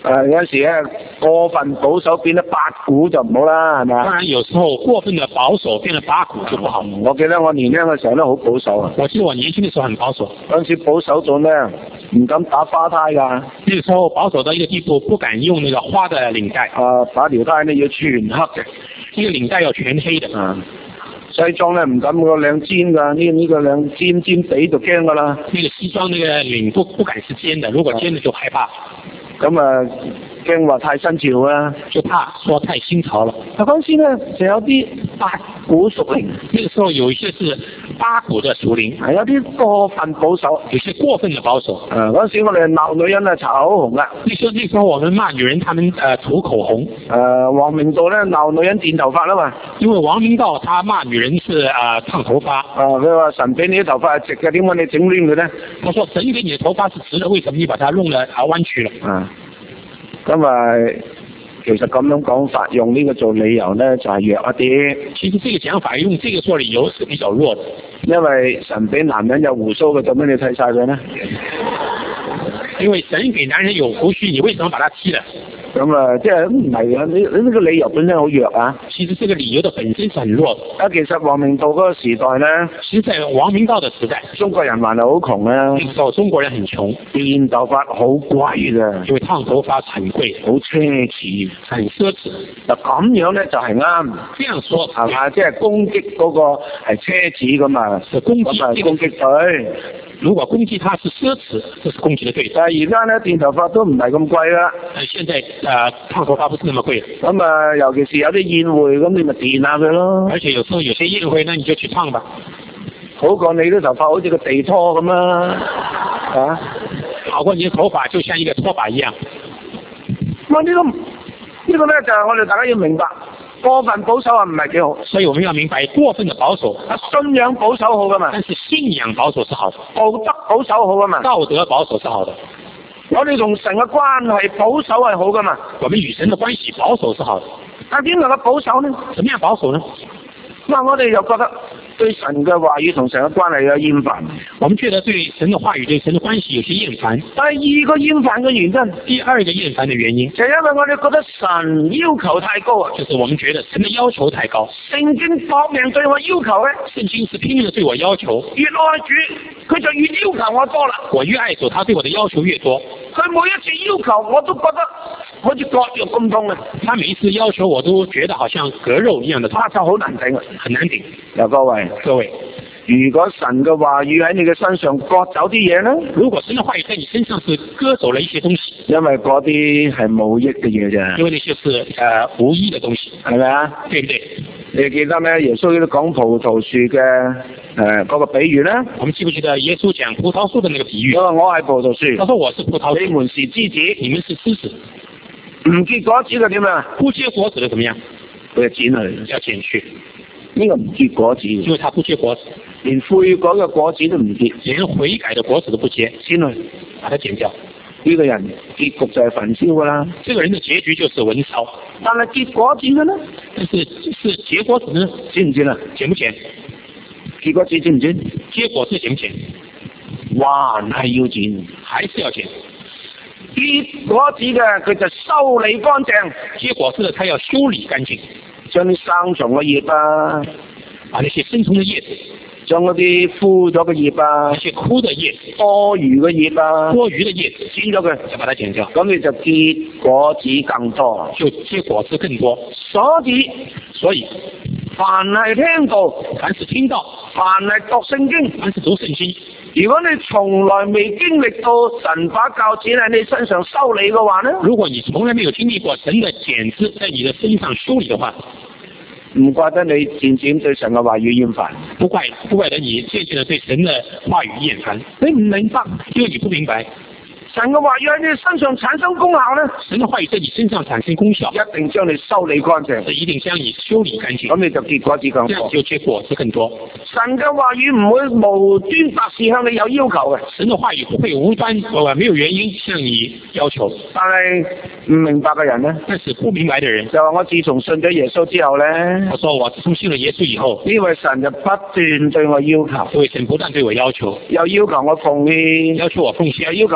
有陣時咧過分保守變得八股就唔好啦，係咪啊？ 當然有時候過分的保守變了八股就不好。 我記得我年輕嘅時候都好保守啊。 我記得我年輕的時候很保守。 嗰陣時保守到咧唔敢打花呔㗎。 那個時候保守到一個地步，不敢用那個花的領帶。 打條呔呢要全黑嘅， 呢個領帶要全黑的。 西裝咧唔敢個領尖㗎，呢個領尖尖地就驚㗎啦。 那個西裝那個領不敢是尖的，如果尖的就害怕。 咁驚話太新潮啦， 就怕說太新潮了。 嗰陣時咧就有啲八股屬靈， 那個時候有一些是八股的屬靈， 係有啲過分保守， 有些過分的保守。 嗰陣時我哋鬧女人啊搽口紅啊。 那時候我們罵女人，他們塗口紅。 王明道咧鬧女人剪頭髮啦嘛， 因為王明道他罵女人是燙頭髮。 佢話神俾你啲頭髮係直嘅，點解你整亂佢咧？ 我說神給你的頭髮是直的，為什麼你把它弄了彎曲了？ 咁其實咁樣講法，用呢個做理由咧就係弱一啲。 其實這個講法用這個做理由是比較弱的。 因為神俾男人有鬍鬚嘅，做咩你剃晒佢呢？ 因為神給男人有鬍鬚，你為什麼把它剃了？ 即係唔係啊？你呢個理由本身好弱啊。 其實這個理由的本身是很弱的。 其實王明道嗰個時代咧， 其實在王明道的時代， 中國人還係好窮啊。 那個時候中國人很窮， 電頭髮好貴㗎， 因為燙頭髮很貴， 好奢侈， 很奢侈。 嗱咁樣咧就係啱。 這樣說係嘛？即係攻擊嗰個係奢侈咁啊，攻擊佢。 如果攻擊他是奢侈，這是攻擊的對。 但係而家咧電頭髮都唔係咁貴啦。 現在燙頭髮不是那麼貴。 咁尤其是有啲宴會，咁你咪電下佢咯。 而且有時候有些宴會，那你就去燙吧， 好過你啲頭髮好似個地拖咁啦。 好過你的頭髮就像一個拖把一樣。 呢個咧就係我哋大家要明白。過分保守唔係幾好， 所以我們要明白過分的保守。 信仰保守好噶嘛， 但是信仰保守是好的。 道德保守好噶嘛， 道德保守是好的。 我哋同神嘅關係保守係好噶嘛， 我們與神的關係保守是好的。 但點能夠保守呢？ 怎麼樣保守呢？ 我哋又覺得對神嘅話語同神嘅關係有厭煩。 我們覺得對神的話語對神的關係有些厭煩。 第二個厭煩嘅原因， 第二個厭煩的原因， 就係因為我哋覺得神要求太高啊。 就是我們覺得神的要求太高。 聖經搏命對我要求咧， 聖經是拼命的對我要求。 越愛主，佢就越要求我多啦。 我越愛主，他對我的要求越多。 佢每一次要求我都覺得好似割肉咁痛啊！ 他每一次要求我都覺得好像割肉一樣的痛， 就好難頂啊， 很難頂。 各位，如果神嘅話語喺你嘅身上割走啲嘢咧， 如果神嘅話語在你身上是割走了一些東西， 因為嗰啲係冇益嘅嘢啫， 因為那些是無益嘅東西， 係咪啊？ 對不對？ 你記得咩？耶穌都講葡萄樹嘅嗰個比喻咧？ 我們記不記得耶穌講葡萄樹的那個比喻？ 我係葡萄樹， 他說我是葡萄樹， 你們是枝子， 你們是枝子。 唔結果子嘅點啊？ 不結果子的怎麼樣？ 佢就剪去， 要剪去。 呢個唔結果子， 因為它不結果子， 連悔改嘅果子都唔結， 連悔改的果子都不結， 剪去， 把它剪掉。 呢個人結局就係焚燒噶啦。 這個人的結局就是焚燒。 但係結果子嘅呢？ 但是結果子呢？ 剪唔剪啊？ 剪不剪？ 結果子剪唔剪？ 結果子剪唔剪？ 還係要剪， 還是要剪。 結果子嘅佢就修理乾淨， 結果子的他要修理乾淨， 將啲生蟲嘅葉啊， 把那些生蟲嘅葉子， 將嗰啲枯咗嘅葉啊， 那些枯的葉子， 多餘嘅葉啊， 多餘的葉子剪咗佢， 就把它剪掉， 咁你就結果子更多， 就結果子更多。 所以凡係聽到， 凡是聽到， 凡係讀聖經， 凡是讀聖經， 如果你從來未經歷到神把鉸剪喺你身上修理嘅話呢？ 如果你從來沒有經歷過神的剪子在你的身上修理的話， 唔怪得你漸漸對神嘅話語厭煩， 不怪得你漸漸的對神的話語厭煩。你唔明白，因為你不明白。 神嘅話語喺你身上產生功效呢？ 神嘅話語在你身上產生功效， 一定將你修理乾淨， 一定將你修理乾淨， 咁你就結果子更多， 就結果子更多。 神嘅話語唔會無端白事向你有要求嘅， 神嘅話語不會無端沒有原因向你要求。 但係唔明白嘅人呢？ 但是不明白嘅人就話我自從信咗耶穌之後呢， 我說我自從信了耶穌以後， 呢位神就不斷對我要求， 這位神不斷對我要求， 又要求我奉獻， 要求我奉獻， 又要求我聚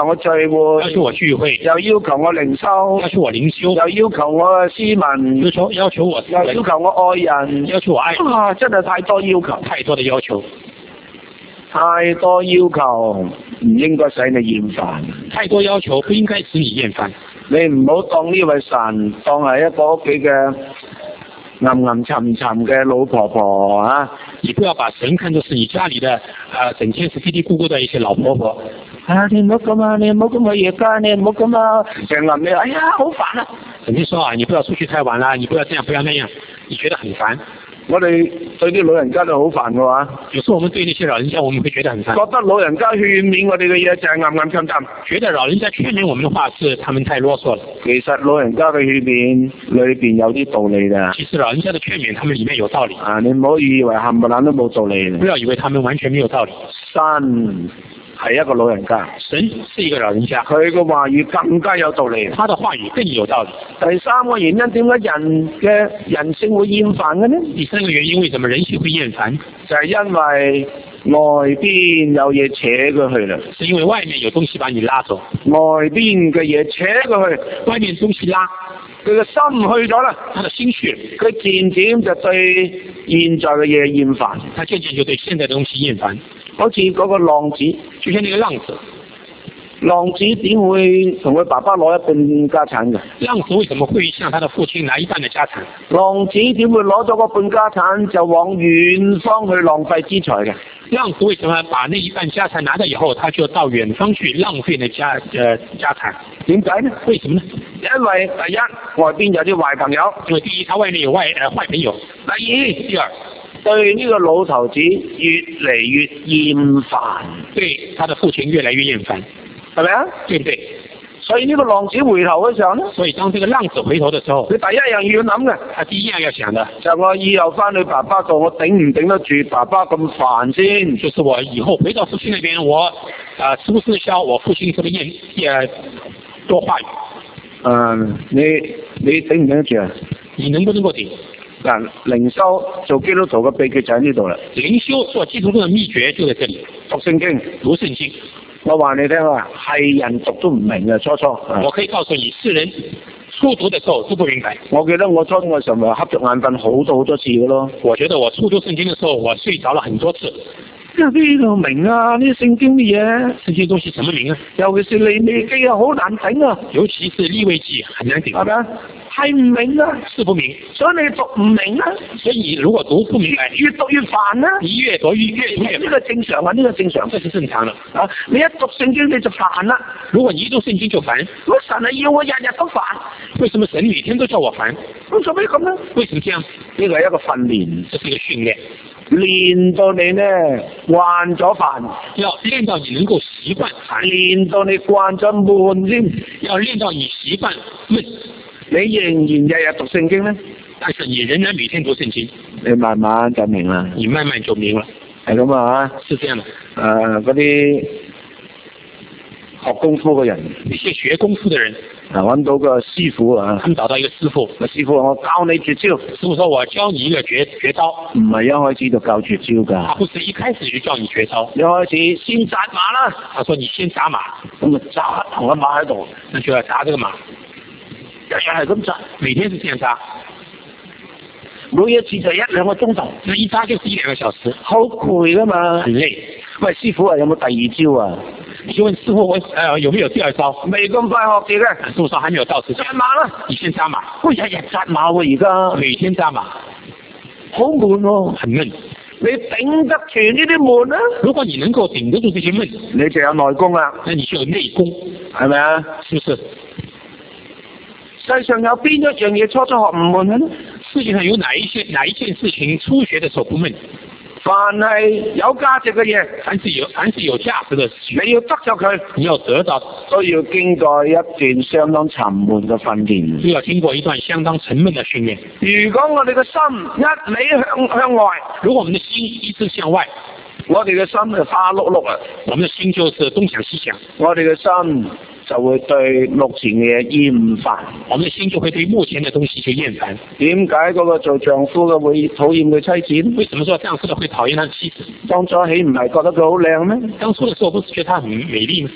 會， 要求我聚會， 又要求我靈修， 要求我靈修， 又要求我斯文， 要求我斯文， 又要求我愛人， 要求我愛人， 啊，真係太多要求， 太多的要求， 太多要求唔應該使你厭煩， 太多要求不應該使你厭煩。 你唔好當呢位神當係一個屋企嘅陰沉沉嘅老婆婆啊！ 你不要把神看作是你家裏的整天是嘀嘀咕咕的一些老婆婆。 啊！你唔好咁啊！你唔好咁去夜街，你唔好咁啊！成日你哎呀好煩啊！ 整天說啊，你不要出去太晚啦，你不要這樣不要那樣，你覺得很煩。 我哋對啲老人家都好煩嘅話， 有時候我們對那些老人家，我們會覺得很煩。 覺得老人家勸勉我哋嘅嘢就係暗沉沉， 覺得老人家勸勉我們的話是他們太囉嗦了。 其實老人家嘅勸勉裏邊有啲道理㗎。 其實老人家的勸勉，他們裡面有道理。 啊！你唔好以為冚唪唥都冇道理。 不要以為他們完全沒有道理。 神係一個老人家， 神是一個老人家， 佢嘅話語更加有道理。 他的話語更有道理。 第三個原因，點解人嘅人性會厭煩嘅呢？ 第三個原因，為什麼人性會厭煩？ 就係因為外邊有嘢扯佢去啦。 是因為外面有東西把你拉走。 外邊嘅嘢扯佢去， 外面東西拉， 佢嘅心去咗啦， 他的心去了， 佢漸漸就對現在嘅嘢厭煩。 他漸漸就對現在的東西厭煩。 好似嗰個浪子， 就像那個浪子， 浪子點會同佢爸爸攞一半家產嘅？ 浪子為什麼會向他的父親拿一半的家產？ 浪子點會攞咗嗰半家產就往遠方去浪費資財嘅？ 浪子為什麼把那一半家產拿到以後，他就到遠方去浪費那家產？ 點解呢？ 為什麼呢？ 因為第一，外邊有啲壞朋友； 因為第一，他外面有壞朋友；第二， 對呢個老頭子越嚟越厭煩， 對他的父親越來越厭煩， 係咪啊？ 對唔對？ 所以呢個浪子回頭嘅時候呢， 所以當這個浪子回頭的時候， 佢第一樣要諗嘅， 他第一樣要想的， 就我以後翻去爸爸度，我頂唔頂得住爸爸咁煩先？ 就是我以後回到父親那邊，我吃不吃得消我父親這個多話語？ 你頂唔頂得住啊？ 你能不能夠頂？ 嗱，靈修做基督徒嘅秘訣就喺呢度啦。 靈修做基督徒嘅秘訣就在這裡， 讀聖經， 讀聖經。 我話你聽啊，係人讀都唔明嘅初初。 我可以告訴你，是人初讀的時候都不明白。 我記得我初中嘅時候咪瞌着眼瞓好多次嘅咯。 我覺得我初讀聖經嘅時候，我睡着了很多次。 呢度明啊，呢聖經嘅嘢， 聖經東西怎麼明啊？ 尤其是利未記啊，好難頂啊。 尤其是利未記很難頂， 係咪啊？係唔明啊， 是不明， 所以你讀唔明啊。 所以你如果讀不明白， 越讀越煩啊。 你越讀越呢個正常啊，呢個正常， 這是正常的啊。你一讀聖經你就煩啦。 如果你一讀聖經就煩， 我神係要我日日都煩， 為什麼神每天都叫我煩？ 咁做咩咁呢？ 為什麼這樣？ 呢個係一個訓練， 這是一個訓練， 練到你呢慣咗煩， 要練到你能夠習慣煩， 練到你慣咗悶先， 要練到你習慣悶。 你仍然日日讀聖經呢？ 但是你仍然每天讀聖經， 你慢慢就明啦。 你慢慢就明了， 係咁啊？ 是這樣的。 嗰啲學功夫嘅人， 一些學功夫的人， 揾到個師傅啊， 他們找到一個師傅， 師傅我教你絕招。 師傅說我教你一個絕招， 唔係一開始就教絕招㗎。 他不是一開始就教你絕招， 一開始先紮馬啦。 他說你先紮馬， 咁啊紮同個馬喺度， 那就要紮這個馬。 日日係咁紮， 每天是這樣紮， 每一次就1-2個鐘頭， 那一紮就是1-2個小時， 好攰噶嘛， 很累。 喂，師傅啊，有冇第二招啊？ 你就問師傅有沒有第二招？ 未咁快學住嘅， 師傅說還沒有到時， 紮馬啦， 你先紮馬。 我日日紮馬喎，而家每天紮馬， 好悶喎， 很悶。 你頂得住呢啲悶啊？ 如果你能夠頂得住這些悶， 你就有內功啦， 那你就有內功， 係咪啊？ 是不是？ 世上有邊一樣嘢初初學唔悶嘅呢？ 世界上有哪一件事情初學的時候不悶？ 凡係有價值嘅嘢， 凡是有價值的事情， 你要得咗佢， 你要得到， 都要經過一段相當沉悶嘅訓練。 都要經過一段相當沉悶嘅訓練。 如果我哋嘅心一味向外， 如果我們的心一直向外， 我哋嘅心就花碌碌啊！ 我們的心就是東想西想， 我哋嘅心就會對目前嘅嘢厭煩， 我們的心就會對目前的東西就厭煩。 點解嗰個做丈夫嘅會討厭佢妻子？ 為什麼說丈夫的會討厭他的妻子？ 當初豈唔係覺得佢好靚咩？ 當初的時候不是覺得他很美麗嗎？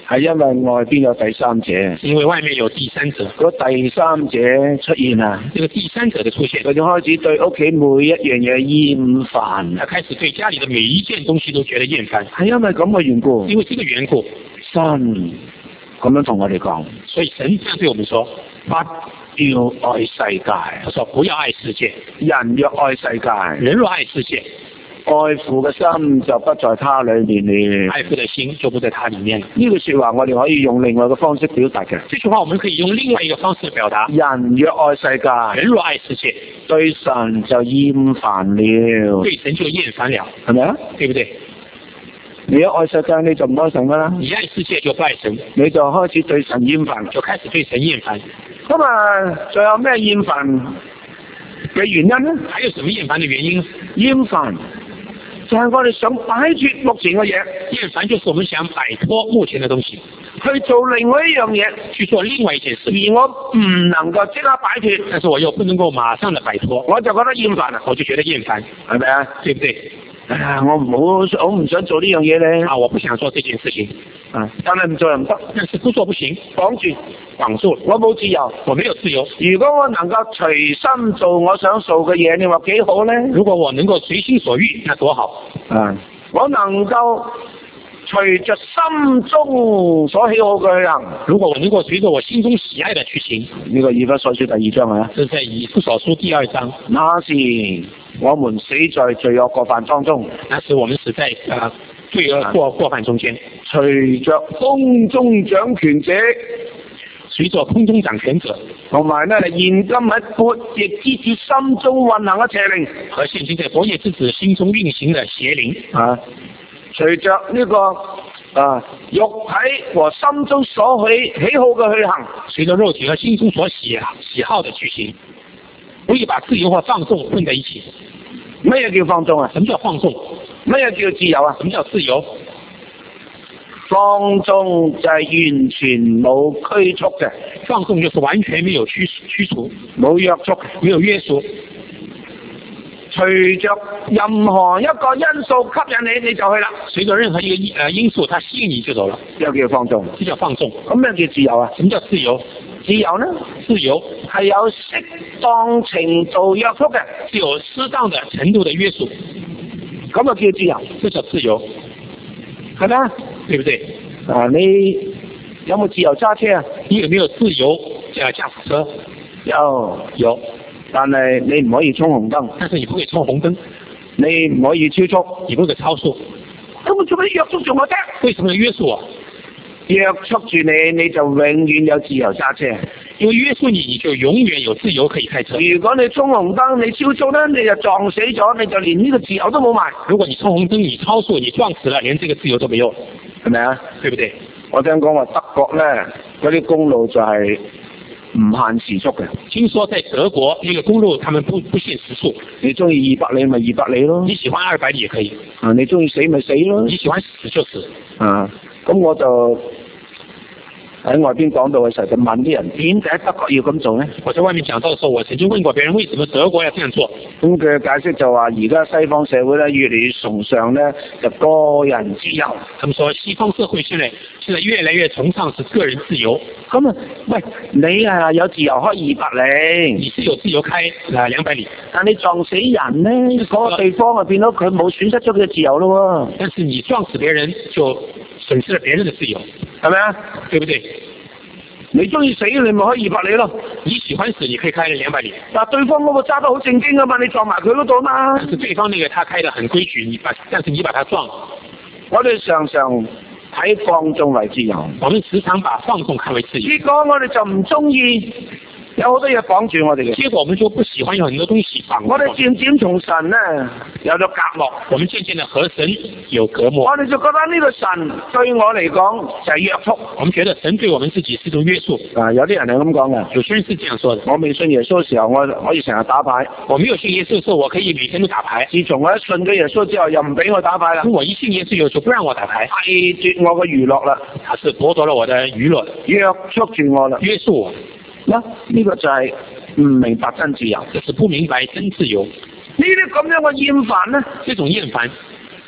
係因為外邊有第三者， 是因為外面有第三者。 個第三者出現啦， 這個第三者的出現， 佢就開始對屋企每一樣嘢厭煩， 他開始對家裡的每一件東西都覺得厭煩。 係因為咁嘅緣故， 因為這個緣故， 神咁樣同我哋講， 所以神這樣對我們說， 不要愛世界。 他說不要愛世界， 人若愛世界， 人若愛世界， 愛父嘅心就不在他裏面了。 愛父的心就不在他裡面了。 呢句說話我哋可以用另外嘅方式表達嘅。 這句話我們可以用另外一個方式表達。 人若愛世界， 人若愛世界， 對神就厭煩了。 對神就厭煩了， 係咪啊？ 對不對？ 你一愛世界你就唔愛神噶啦， 你愛世界就不愛神， 你就開始對神厭煩， 就開始對神厭煩。 咁啊，仲有咩厭煩嘅原因呢？ 還有什麼厭煩的原因？ 厭煩就係我哋想擺脫目前嘅嘢， 厭煩就是我們想擺脫目前的東西， 去做另外一樣嘢， 去做另外一件事， 而我唔能夠即刻擺脫， 但是我又不能夠馬上的擺脫， 我就覺得厭煩啦， 我就覺得厭煩， 係咪啊？ 對不對？ 我唔想做呢樣嘢咧。 啊，我不想做這件事情。 啊，但係唔做又唔得。 但是不做不行，綁住， 我冇自由， 我沒有自由。 如果我能夠隨心做我想做嘅嘢，你話幾好咧？ 如果我能夠隨心所欲，那多好。 啊，我能夠隨着心中所喜好嘅去行。如果我能夠隨着我心中喜愛的去行，呢個以弗所書第2章啊。 這是在以弗所書第2章。 那時我們死在罪惡過犯當中， 那時我們死在罪惡過犯中間， 隨着空中掌權者， 隨着空中掌權者， 同埋呢現今喺悖逆之子心中運行嘅邪靈， 和現今在悖逆之子心中運行的邪靈啊，隨着呢個肉體和心中所喜好嘅去行， 隨着肉體和心中所喜好的去行，不要把自由和放縱混在一起。 乜嘢叫放縱啊？ 什麼叫放縱？ 乜嘢叫自由啊？ 什麼叫自由？ 放縱就係完全冇拘束嘅， 放縱就是完全沒有拘束， 冇約束， 沒有約束。 隨着任何一個因素吸引你，你就去啦。 隨着任何一個因素，它吸引你就走了。 又叫放縱， 這叫放縱。 咁咩叫自由啊？ 什麼叫自由？ 自由呢？ 自由係有適當程度約束嘅， 是有適當的程度的約束， 咁就叫自由。 這叫自由， 係咪啊？ 對不對？ 啊，你有冇自由揸車啊？ 你有沒有自由駕駛車？有， 但係你唔可以衝紅燈。 但是你不可以衝紅燈， 你唔可以超速， 你不可以超速。 咁我做咩約束住我啫？ 為什麼要約束我？ 約束住你，你就永遠有自由揸車。 因為約束你，你就永遠有自由可以開車。 如果你衝紅燈，你超速呢，你就撞死咗，你就連呢個自由都冇埋。 如果你衝紅燈，你超速，你撞死了，連這個自由都沒有， 係咪啊？ 對不對？ 我聽講話德國呢，嗰啲公路就係唔限時速嘅。 聽說在德國那個公路，他們不限時速。 你中意200里咪200里咯。 你喜歡200里也可以。 啊，你中意死咪死咯。 你喜歡死就死。 啊，咁我就喺外邊講到嘅時候，就問啲人點解德國要咁做呢？ 我在外面講到嘅時候，我曾經問過別人，為什麼德國要這樣做？ 咁佢嘅解釋就話，而家西方社會咧越嚟越崇尚咧就個人自由。 他們說西方社會現在越來越崇尚是個人自由。 咁啊，喂，你啊有自由開200里， 你是有自由開200里， 但你撞死人呢，嗰個地方啊變到佢冇損失咗佢嘅自由咯。 但是你撞死別人就損失了別人的自由， 係咪啊？ 對不對？ 你中意死你咪開200里咯。 你喜歡死你可以開200里。 但對方嗰個揸得好正經啊嘛，你撞埋佢嗰度嘛。 但是對方那個他開得很規矩，但是你把他撞。 我哋常常睇放縱為自由。 我們時常把放縱看為自由。 結果我哋就唔中意。有好多嘢綁住我哋嘅， 結果我們就不喜歡有很多東西綁。 我哋漸漸從神呢有咗隔膜， 我們漸漸的和神有隔膜。 我哋就覺得呢個神對我嚟講就係約束。 我們覺得神對我們自己是一種約束。 啊，有啲人係咁講嘅， 有些人是這樣說的。 我未信耶穌嘅時候，我可以成日打牌。 我沒有信耶穌嘅時候，我可以每天都打牌。 自從我一信咗耶穌之後，又唔俾我打牌啦。 我一信耶穌以後就不讓我打牌， 係奪我嘅娛樂啦。 他是剝奪了我的娛樂， 約束住我啦， 約束我。 嗱，呢個就係唔明白真自由， 這是不明白真自由。 呢啲咁樣嘅厭煩呢， 這種厭煩，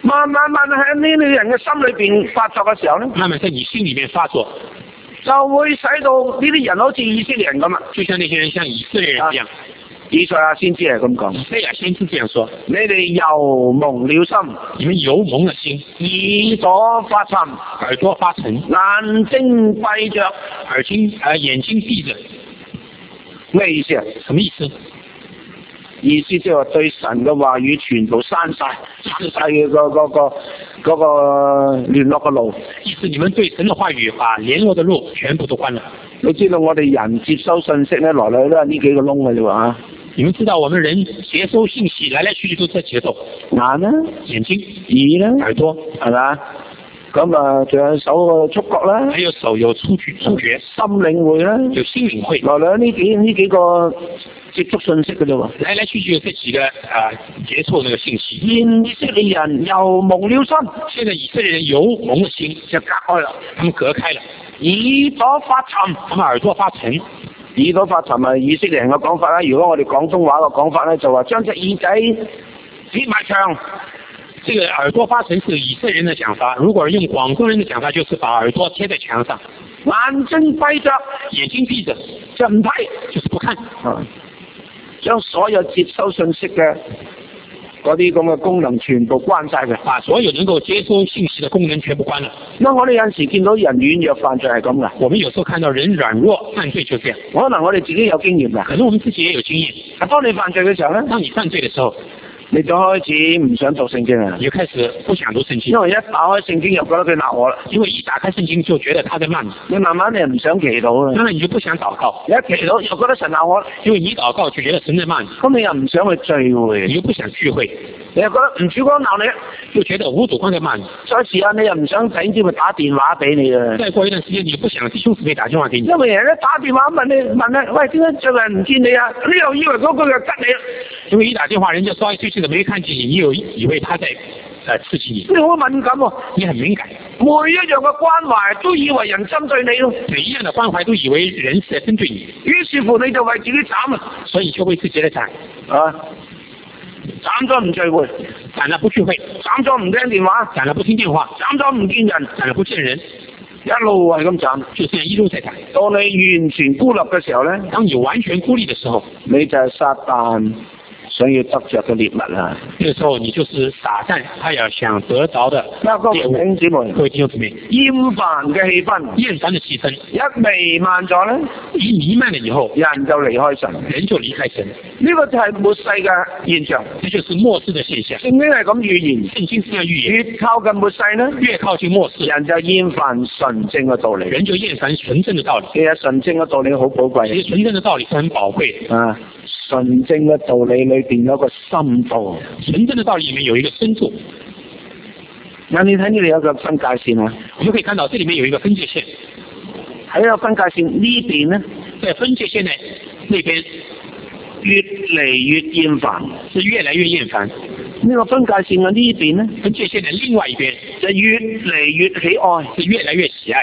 慢慢喺呢啲人嘅心裏邊發作嘅時候咧， 慢慢在你心裏面發作， 就會使到呢啲人好似以色列人咁啊， 就像那些人像以色列人一樣。 以賽亞先知係咁講， 以賽亞先知這樣說： 你哋油蒙了心， 你們油蒙了心， 耳朵發沉， 耳朵發沉， 眼睛閉着， 眼睛閉着。 咩意思啊？ 什麼意思？ 意思即係話對神嘅話語全部刪晒嘅嗰個聯絡嘅路。 意思你們對神嘅話語把聯絡嘅路全部都關了。 你知道我哋人接收信息咧，來來去都係呢幾個窿嘅啫喎。 你們知道我們人接收信息來來去去都這節奏， 眼啦、 眼睛、 耳啦、 耳朵， 係嘛？咁啊，仲有手嘅觸覺啦， 還有手有觸覺， 心領會啦， 有心領會， 來來呢幾個接觸信息嘅啫喎。 來來去去這幾個接觸那個信息。 以色列人油蒙了心， 現在以色列人油蒙了心， 就隔開啦， 他們隔開了， 耳朵發沉， 他們耳朵發沉。 耳朵發沉係以色列人嘅講法啦。如果我哋廣東話嘅講法咧，就話將隻耳仔貼埋牆。 這個耳朵發沉是以色列人的講法，如果用廣東人的講法，就是把耳朵貼在牆上。 眼睛閉着， 眼睛閉着， 就唔睇， 就是不看。 將所有接收信息嘅嗰啲咁嘅功能全部關晒嘅， 把所有能夠接收信息的功能全部關了。 那我哋有陣時見到人軟弱犯罪係咁噶。 我們有時候看到人軟弱犯罪就這樣。 可能我哋自己有經驗噶， 可能我們自己也有經驗。 當你犯罪嘅時候咧， 當你犯罪的時候， 你就開始唔想讀聖經啊！ 你就開始不想讀聖經， 因為一打開聖經又覺得佢鬧我啦。 因為一打開聖經就覺得他在罵你。 你慢慢你又唔想祈禱啦， 當然你就不想禱告。 你一祈禱又覺得神鬧我， 因為你禱告就覺得神在罵你。 咁你又唔想去聚會， 你又不想聚會， 你又覺得吳主光鬧你， 就覺得吳主光在罵你。 再時間你又唔想弟兄姊妹打電話俾你啊！ 再過一段時間你就不想弟兄姊妹打電話給你， 因為人一打電話問你，喂，點解最近唔見你啊？你又以為嗰個就吉你啦。 因為一打電話人家說最近都沒看見你，你又以為他在刺激你。 你好敏感喎， 你很敏感。 每一樣嘅關懷都以為人針對你咯， 每一樣的關懷都以為人是在針對你。 於是乎你就為自己斬啊， 所以就為自己嚟斬啊！斬咗唔聚會， 斬了不聚會； 斬咗唔聽電話， 斬了不聽電話； 斬咗唔見人， 斬了不見人。 一路係咁斬， 就這樣一路在斬。 當你完全孤立嘅時候咧， 當你完全孤立嘅時候， 你就係撒旦想要得着嘅獵物啊！ 呢個時候你就是撒旦，他要想得着的獵物。 弟兄姊妹， 各位弟兄姊妹， 厭煩嘅氣氛， 厭煩的氣氛一彌漫咗咧， 一彌漫了以後， 人就離開神， 人就離開神。 呢個就係末世嘅現象， 這就是末世的現象。 聖經係咁預言， 聖經是要預言， 越靠近末世呢， 越靠近末世， 人就厭煩純正嘅道理， 人就厭煩純正的道理。 其實純正嘅道理好寶貴， 其實純正的道理是很寶貴啊！純正嘅道理裏邊有個深度， 純正的道理裏面有一個深度。 嗱，你睇呢度有個分界線啊， 我們可以看到這裏面有一個分界線。 喺個分界線呢邊呢， 在分界線呢那邊越嚟越厭煩， 是越來越厭煩。 呢個分界線嘅呢邊呢， 分界線的另外一邊就越嚟越喜愛， 是越來越喜愛。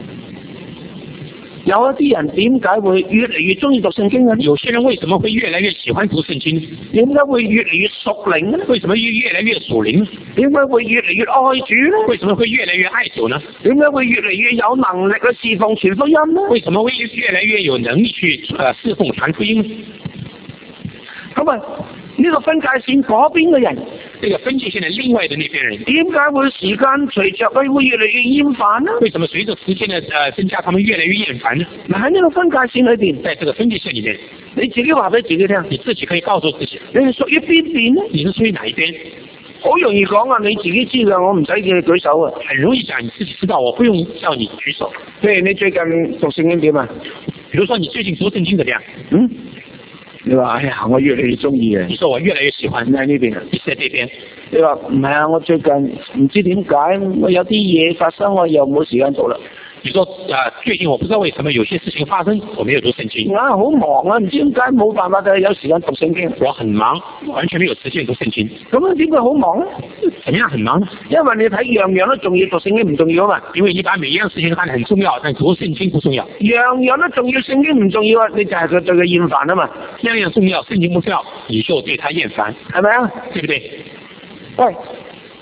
有一啲人點解會越嚟越中意讀聖經嘅？ 有些人為什麼會越來越喜歡讀聖經？ 點解會越嚟越屬靈呢？ 為什麼越來越屬靈？ 點解會越嚟越愛主呢？ 為什麼會越來越愛主呢？ 點解會越嚟越有能力去侍奉傳福音呢？ 為什麼會越來越有能力去侍奉傳福音呢？ 咁啊，呢個分界線嗰邊嘅人， 這個分界線的另外的那邊人， 點解會時間隨着佢會越嚟越厭煩呢？ 為什麼隨着時間的增加，他們越來越厭煩呢？ 嗱，喺呢個分界線裏邊， 在這個分界線裏面， 你自己話俾自己聽， 你自己可以告訴自己， 你係屬於邊邊呢？ 你是屬於哪一邊？ 好容易講啊，你自己知㗎，我唔使叫你舉手啊。 很容易講，你自己知道，我不用叫你舉手。 譬如你最近讀聖經點啊？ 比如說你最近讀聖經怎麼樣？ 你話哎呀，我越嚟越中意嘅。 你說我越來越喜歡。 喺呢邊啊？ 你在這邊。 你話唔係啊？我最近唔知點解，我有啲嘢發生，我又冇時間讀啦。 你說最近我不知道為什麼有些事情發生，我沒有讀聖經。 好忙啊，唔知點解冇辦法有時間讀聖經。 我很忙，完全沒有時間讀聖經。 咁樣點解好忙呢？ 怎麼樣很忙呢？ 因為你睇樣樣都重要，讀聖經唔重要啊嘛。 因為你把每一樣事情看得很重要，但讀聖經不重要。 樣樣都重要，聖經唔重要啊，你就係佢對佢厭煩啊嘛。 樣樣重要，聖經不重要，你就對他厭煩， 係咪啊？ 對不對？ 喂，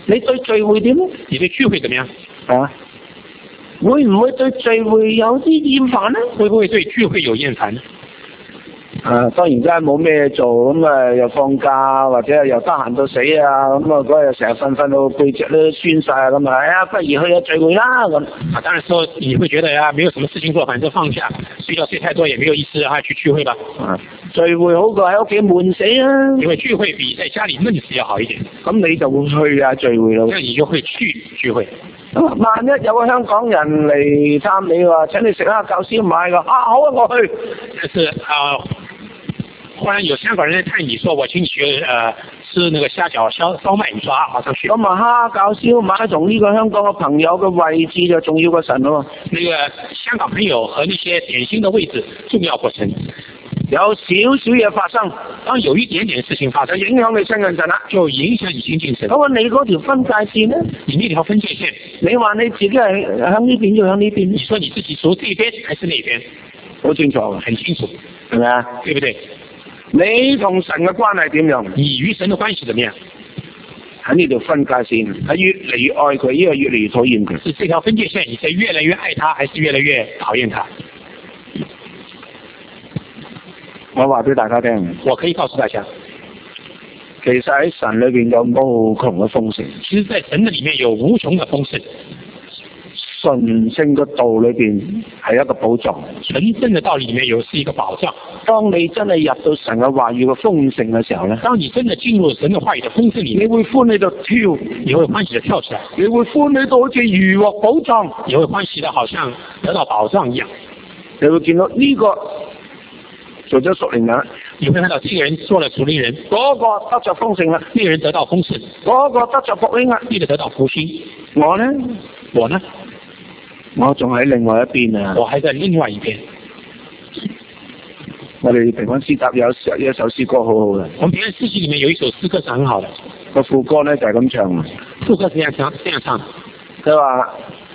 你對聚會點咧？ 你對聚會怎麼樣？ 啊，會唔會對聚會有啲厭煩咧？ 會不會對聚會有厭煩呢？ 當然真係冇咩做，咁又放假或者又得閒到死啊，咁嗰日成日瞓到背脊都酸晒咁啊，不如去下聚會啦咁。 當然說你會覺得呀，沒有什麼事情做，反正放假，睡覺睡太多也沒有意思，去聚會吧。 聚會好過喺屋企悶死啊！ 因為聚會比在家裡悶死要好一點。 咁你就會去啊聚會咯。 這樣你就會去聚會。 萬一有個香港人嚟探你話，請你食下餃燒賣㗎，好啊我去。 但是忽然有香港人來探你，說我請你去吃那個蝦餃燒賣，你說好上去。 咁蝦餃燒賣同呢個香港嘅朋友嘅位置就重要過神咯。 那個香港朋友和那些點心的位置重要過神。 有少少嘢發生， 當有一點點事情發生， 影響你親近神啦， 就影響你親近神。 咁你嗰條分界線呢？ 你那條分界線， 你話你自己係向呢邊就向呢邊， 你說你自己屬這邊還是那邊？ 好清楚， 很清楚， 係咪啊？ 對不對？ 你同神嘅關係點樣？ 你與神嘅關係怎麼樣？ 喺呢條分界線，係越嚟越愛佢，呢個越嚟越討厭佢。 是這條分界線，你在越來越愛他，還是越來越討厭他？ 我話俾大家聽， 我可以告訴大家， 其實喺神裏邊有無窮嘅豐盛。 其實在神的裡面有無窮嘅豐盛。 純正嘅道裏邊係一個寶藏。 純正嘅道理裡面有是一個寶藏。 當你真係入到神嘅話語嘅豐盛嘅時候咧， 當你真的進入神嘅話語嘅豐盛裡面， 你會歡喜到跳， 你會歡喜地跳起來， 你會歡喜到好似如獲寶藏， 你會歡喜得好像得到寶藏一樣。 你會見到呢個做咗屬靈人， 你會看到這個人做了屬靈人， 嗰個得着豐盛啦， 呢個人得到豐盛， 嗰個得着復興啦， 呢個得到復興。我呢？ 我仲喺另外一邊啊！ 我還在另外一邊。 我哋平安詩集有一首詩歌好好嘅。 我們平安詩集裡面有一首詩歌是很好的。 個副歌咧就係咁唱。 副歌是這樣唱。 佢話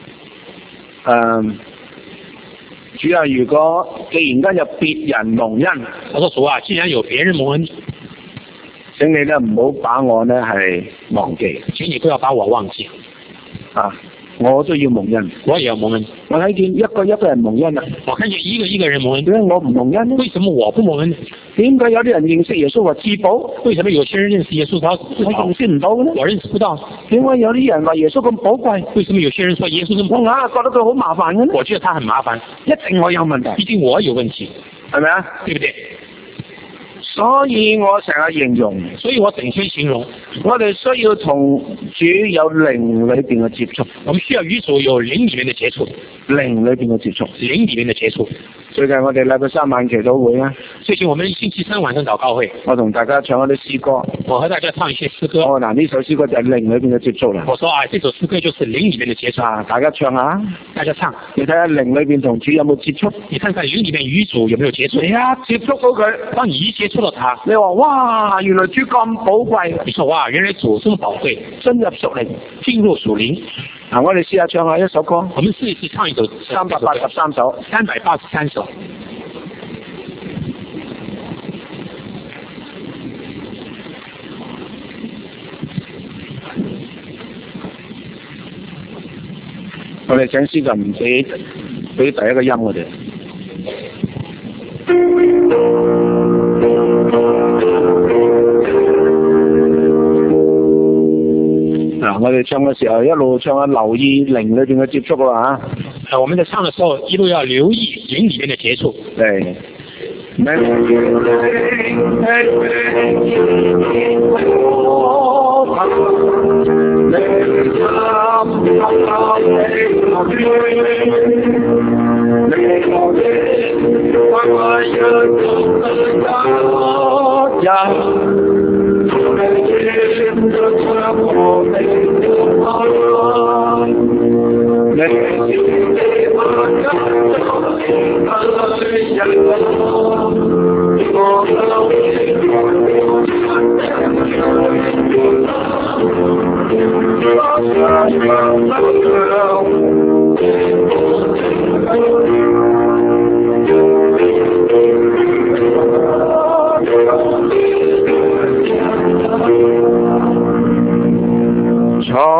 主啊，如果既然間有別人蒙恩， 我說主啊，既然有別人蒙恩， 請你咧唔好把我咧係忘記。 請你不要把我忘記。 我都要蒙恩， 我也要蒙恩。 我睇見一個人蒙恩啦， 我看見一個人蒙恩。 點解我唔蒙恩呢？ 為什麼我不蒙恩？ 點解有啲人認識耶穌話至寶？ 為什麼有些人認識耶穌他自豪？ 我認識唔到嘅呢？ 我認識不到。 點解有啲人話耶穌咁寶貴？ 為什麼有些人說耶穌咁寶貴？ 我硬係覺得佢好麻煩嘅呢？ 我覺得他很麻煩， 一定我有問題， 一定我有問題， 係咪啊？ 對不對？ 所以我成日形容， 我整天形容， 我哋需要同主有靈裏邊嘅接觸。 我們需要與主有靈裡面的接觸， 靈裏邊嘅接觸， 靈裡面的接觸。 最近我哋禮拜三晚祈禱會啊， 最近我們星期三晚上禱告會， 我同大家唱一啲詩歌， 我和大家唱一些詩歌。 嗱呢首詩歌就係靈裏邊嘅接觸啦。 我說這首詩歌就是靈裡面的接觸。 大家唱下， 大家唱， 你睇下靈裏邊同主有冇接觸？ 你看看靈裡面與主有沒有接觸？ 你接觸到佢， 當你一接觸到他， 你話哇，原來主咁寶貴。 你說哇，原來主這麼寶貴， 進入屬靈， 進入屬靈。 我哋試下唱下一首歌。 我們試一次唱一首 383首。 383首。 我哋請詩就唔俾第一個音我哋。我哋唱嘅時候一路唱下留意靈裏邊嘅接觸啊！ 我們在唱嘅時候一路要留意靈裏面嘅接觸。 對。從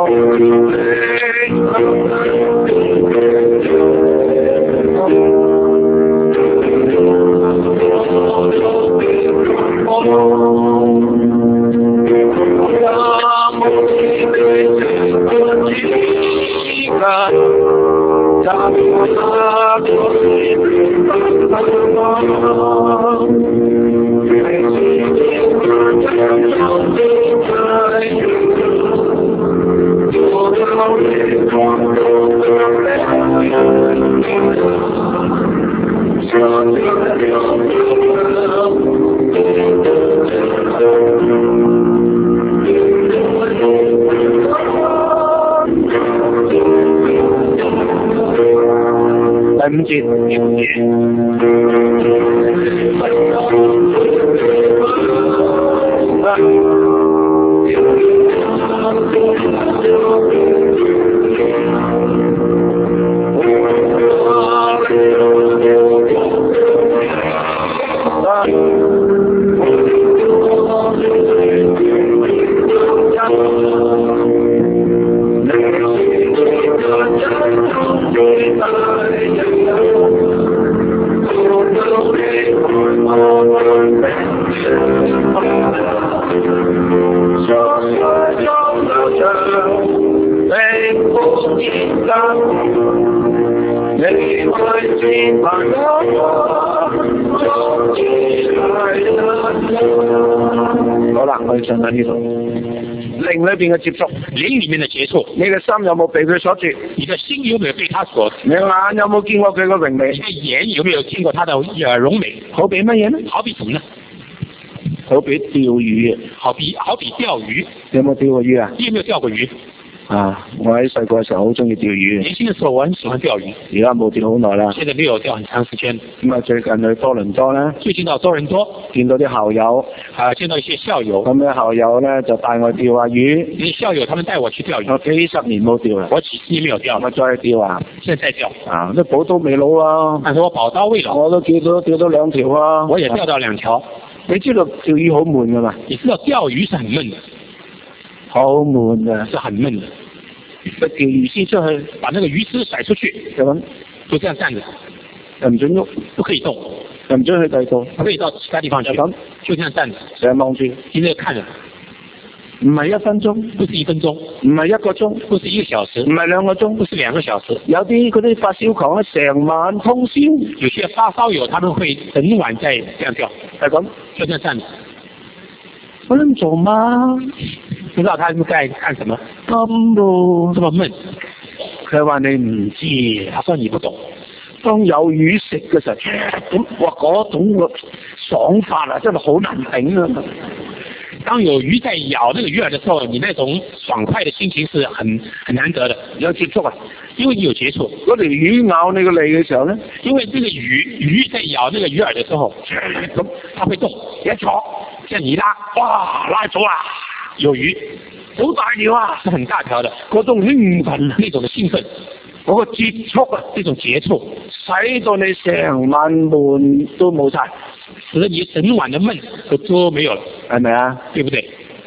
好啦，我哋進喺呢度靈裏邊嘅接觸， 靈裏面的接觸， 你嘅心有冇被佢所住？ 你的心有沒有被他所？ 你眼有冇見過佢嘅榮美？ 你的眼有沒有見過他的榮美？ 好比乜嘢呢？ 好比什麼呢？ 好比釣魚， 好比釣魚。 你有冇釣過魚啊？ 你有沒有釣過魚？ 啊！我喺細個嘅時候好中意釣魚。 年輕嘅時候我很喜歡釣魚。 而家冇釣好耐啦。 現在沒有釣很長時間。 咁啊，最近去多倫多咧。 最近到多倫多， 見到啲校友。 見到一些校友。 咁啲校友咧就帶我釣下魚。 啲校友他們帶我去釣魚。 我幾十年冇釣啦。我幾十年沒有釣。我再釣啊！ 現在釣。 啊！啲寶刀未老啊。但係我寶刀未老。我都釣到2條啊。 我也釣到2條。 你知道釣魚好悶㗎嘛？ 你知道釣魚是很悶的。 好悶啊！ 是很悶的。 個釣魚絲出去， 把那個魚絲甩出去，就這樣站着，又唔准喐，不可以動，又唔准去第二度，不可以到其他地方去，就這樣站着，成日望住，一直看着，唔係1分鐘，不是1分鐘，唔係1個鐘，不是1個小時，唔係2個鐘，不是2個小時，有啲嗰啲發燒狂咧，成晚通宵，有些發燒友，他們會整晚在這樣釣，係咁，就這樣站着。我能做嗎？不知道他們在看什麼，咁咯，這麼悶。佢話你唔知，他說你不懂。當有魚食嘅時候，咁哇嗰種個爽法啊，真係好難頂啊！當有魚在咬那個魚饵的時候，你那種爽快的心情是很難得的。你要接觸啊，因為你有接觸。嗰條魚咬你個脷嘅時候呢，因為這個魚在咬那個魚饵的時候，咁它會動，一坐，像你拉，哇，拉咗啊，有魚，好大條啊，是很大條的，嗰種興奮，那種的興奮，嗰個接觸啊，這種接觸，使到你成晚悶都冇晒。使得你整晚的悶都沒有了，係咪啊？對不對？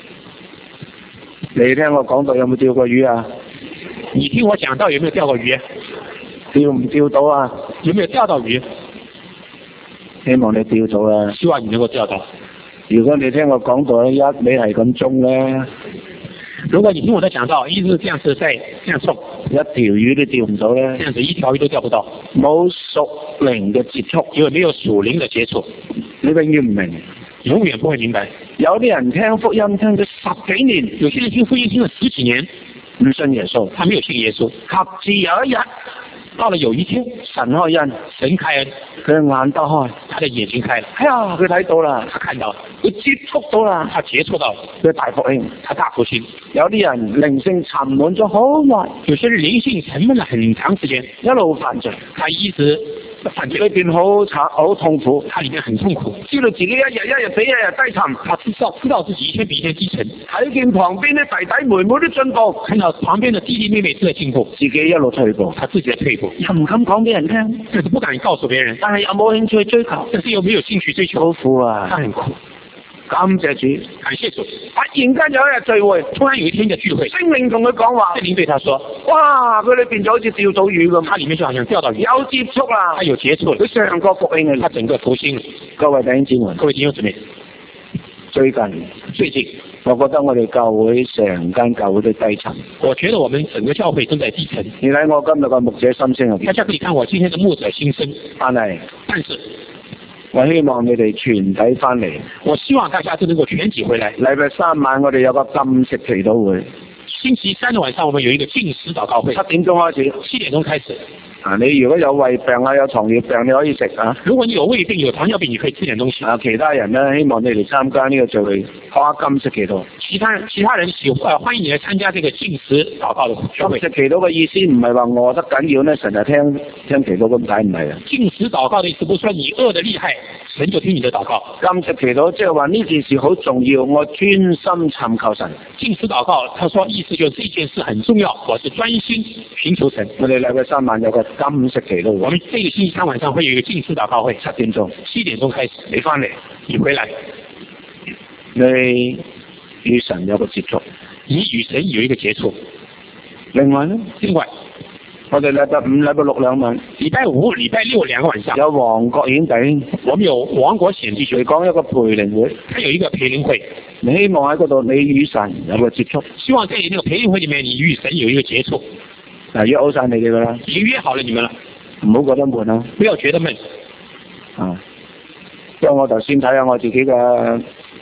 你聽我講到有冇釣過魚啊？你聽我講到有沒有釣過魚？釣唔釣到啊？有沒有釣到魚？希望你釣到啦。希望你能夠釣到。如果你聽我講到一味係咁中咧，如果你聽我的講到一直這樣子在這樣送，一條魚都釣唔到咧，這樣子一條魚都釣不到，冇屬靈嘅接觸，因為沒有屬靈的接觸，你永遠唔明，永遠不會明白。有啲人聽福音聽咗10幾年，有些人聽福音聽了10幾年，唔信耶穌，他沒有信耶穌，及至有一日，到了有一天，神開恩，神開恩，佢嘅眼得開，他的眼睛開了，哎呀，佢睇到啦，他看到了，佢接觸到啦，他接觸到了，佢大復興，他大復興。有啲人靈性沉悶咗好耐，有些人靈性沉悶了很長時間，一路犯罪，他一直犯罪裏邊好慘好痛苦，他裏面很痛苦，知道自己一日比一日低沉，他知道自己一天比一天低沉，睇見旁邊啲弟弟妹妹都進步，看到旁邊的弟弟妹妹都在進步，自己一路退步，他自己在退步，又唔敢講俾人聽，就是不敢告訴別人，但係又冇興趣去追求，但是又沒有興趣追求，好苦啊，他很苦。 感謝主， 感謝主。 突然間有一日聚會， 突然有一天的聚會， 聖靈同佢講話， 聖靈對他說： 哇！佢裏邊就好似釣到魚咁， 他裡面就好像釣到魚， 有接觸啦， 他有接觸， 佢成個復興他整個復興。 各位弟兄姊妹， 各位弟兄姊妹， 最近，我覺得我哋教會成間教會都低層。 我覺得我們整個教會正在低層。 你睇我今日嘅牧者心聲係點？ 大家可以看我今天的牧者心聲。 但是我希望你哋全體翻嚟。 我希望大家都能夠全體回來。 禮拜三晚我哋有個禁食祈禱會。 星期三的晚上我們有一個禁食禱告會。 7點鐘開始。 7點鐘開始。 你如果有胃病啊，有糖尿病，你可以食啊。 如果你有胃病、有糖尿病，你可以吃點東西。 其他人呢，希望你嚟參加呢個聚會，學下禁食祈禱。 其他人歡迎你來參加這個禁食禱告的聚會。 禁食祈禱嘅意思唔係話餓得緊要呢，神就聽祈禱咁解，唔係啊。 禁食禱告的意思，不是說你餓得厲害，神就聽你的禱告。 禁食祈禱即係話呢件事好重要，我專心尋求神。 禁食禱告，他說意思就是這件事很重要，我是專心尋求神。 我哋禮拜三晚有個禁食祈禱。 我們這個星期三晚上會有一個禁食禱告會，7點鐘開始。 你翻嚟， 你回來， 你與神有個接觸， 你與神有一個接觸。 另外，我哋禮拜五、禮拜六兩晚， 禮拜五、禮拜六兩個晚上， 有黃國顯弟兄， 我們有黃國顯弟兄講一個培靈會， 他有一個培靈會， 你希望喺嗰度你與神有個接觸， 希望在那個培靈會裡面你與神有一個接觸。 約好晒你哋噶啦， 已經約好了你們了， 唔好覺得悶啊， 不要覺得悶。 因為我頭先睇下我自己嘅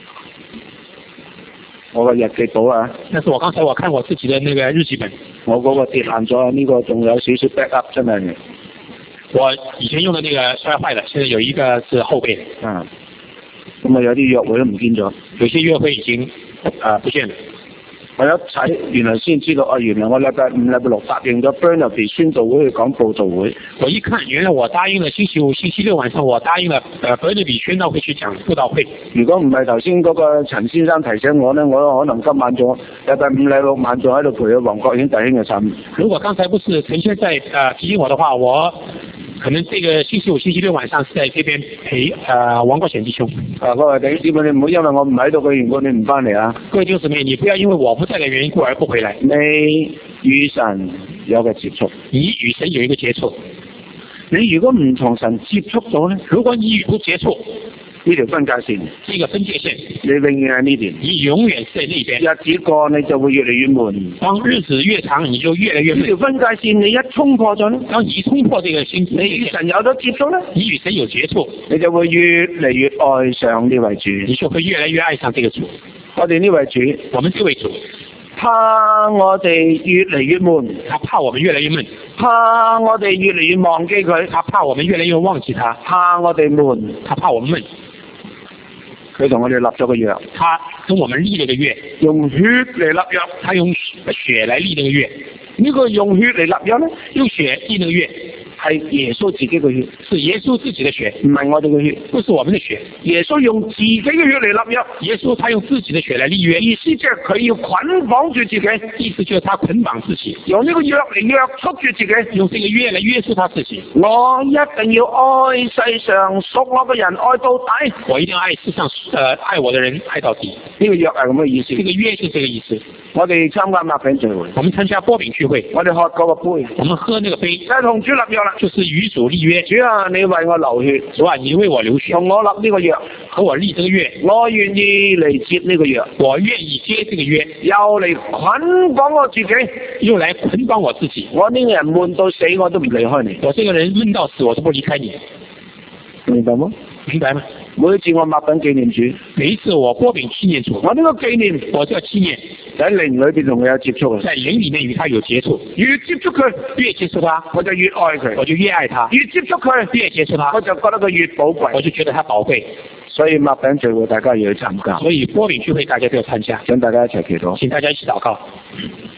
我嘅日記簿啊。 但是我剛才我看我自己的那個日記本， 我嗰個跌爛咗，呢個仲有少少 backup 真係。 我以前用的那個摔壞了，現在有一個是後備。 咁啊有啲約會都唔見咗， 有些約會已經不見了。 我一睇，原來先知道原來我禮拜五、禮拜六答應咗 Burnaby 宣道會去講佈道會。 我一看，原來我答應了星期五、星期六晚上，我答應了Burnaby 宣道會去講佈道會。 如果唔係頭先嗰個陳先生提醒我呢，我可能今晚仲禮拜五、禮拜六晚仲喺度陪阿黃國顯弟兄嘅產。 如果剛才不是陳先生提醒我的話，我可能這個星期五、星期六晚上是在這邊陪黃國顯弟兄。 各位弟兄姊妹，你唔好因為我唔喺度嘅緣故，你唔翻嚟啊！ 各位弟兄姊妹，你不要因為我不在的原因故而不回來。 你與神有個接觸， 你與神有一個接觸。 你如果唔同神接觸到呢？ 如果你與不接觸， 呢條分界線， 這個分界線， 你永遠喺呢邊， 你永遠是在那邊。 日子過你就會越嚟越悶。 當日子越長，你就越來越悶。 呢條分界線你一衝破咗呢？ 當你一衝破這個線， 你與神有咗接觸呢？ 你與神有接觸， 你就會越嚟越愛上呢位主， 你就會越來越愛上這個主。 我哋呢位主， 我們這位主怕我哋越嚟越悶， 他怕我們越來越悶， 怕我哋越嚟越忘記佢， 他怕我們越來越忘記他， 怕我哋悶， 他怕我們悶。 佢同我哋立咗個約， 他跟我們立了個約， 用血嚟立約， 他用血來立那個約。 呢個用血嚟立約呢？ 用血立那個約， 係耶穌自己嘅血， 是耶穌自己的血， 唔係我哋嘅血， 不是我們的血。 耶穌用自己嘅血嚟立約， 耶穌他用自己的血來立約， 意思即係佢要捆綁住自己， 意思就是他捆綁自己， 用呢個約嚟約束住自己， 用這個約來約束他自己。 我一定要愛世上屬我嘅人愛到底， 我一定要愛世上愛我的人愛到底。 呢個約係咁嘅意思， 這個約是這個意思。 我哋參加擘餅聚會， 我們參加波餅聚會， 我哋喝嗰個杯， 我們喝那個杯， 就係同主立約啦， 就是與主立約。 主啊，你為我流血， 主啊，你為我流血， 同我立呢個約， 和我立這個約， 我願意嚟接呢個約， 我願意接這個約， 又嚟捆綁我自己， 又來捆綁我自己。 我呢個人悶到死，我都唔離開你。 我這個人悶到死，我都不離開你。 明白嗎？ 明白嗎？ 每一次我擘餅紀念主， 每一次我波餅紀念主， 我呢個紀念， 我就紀念喺靈裏邊同佢有接觸， 在靈裏面與他有接觸， 越接觸佢， 越接觸他， 我就越愛佢， 我就越愛他； 越接觸佢， 越接觸他， 我就覺得佢越寶貴， 我就覺得他寶貴。 所以擘餅聚會大家要去參加， 所以波餅聚會大家都要參加， 請大家一齊祈禱， 請大家一起禱告。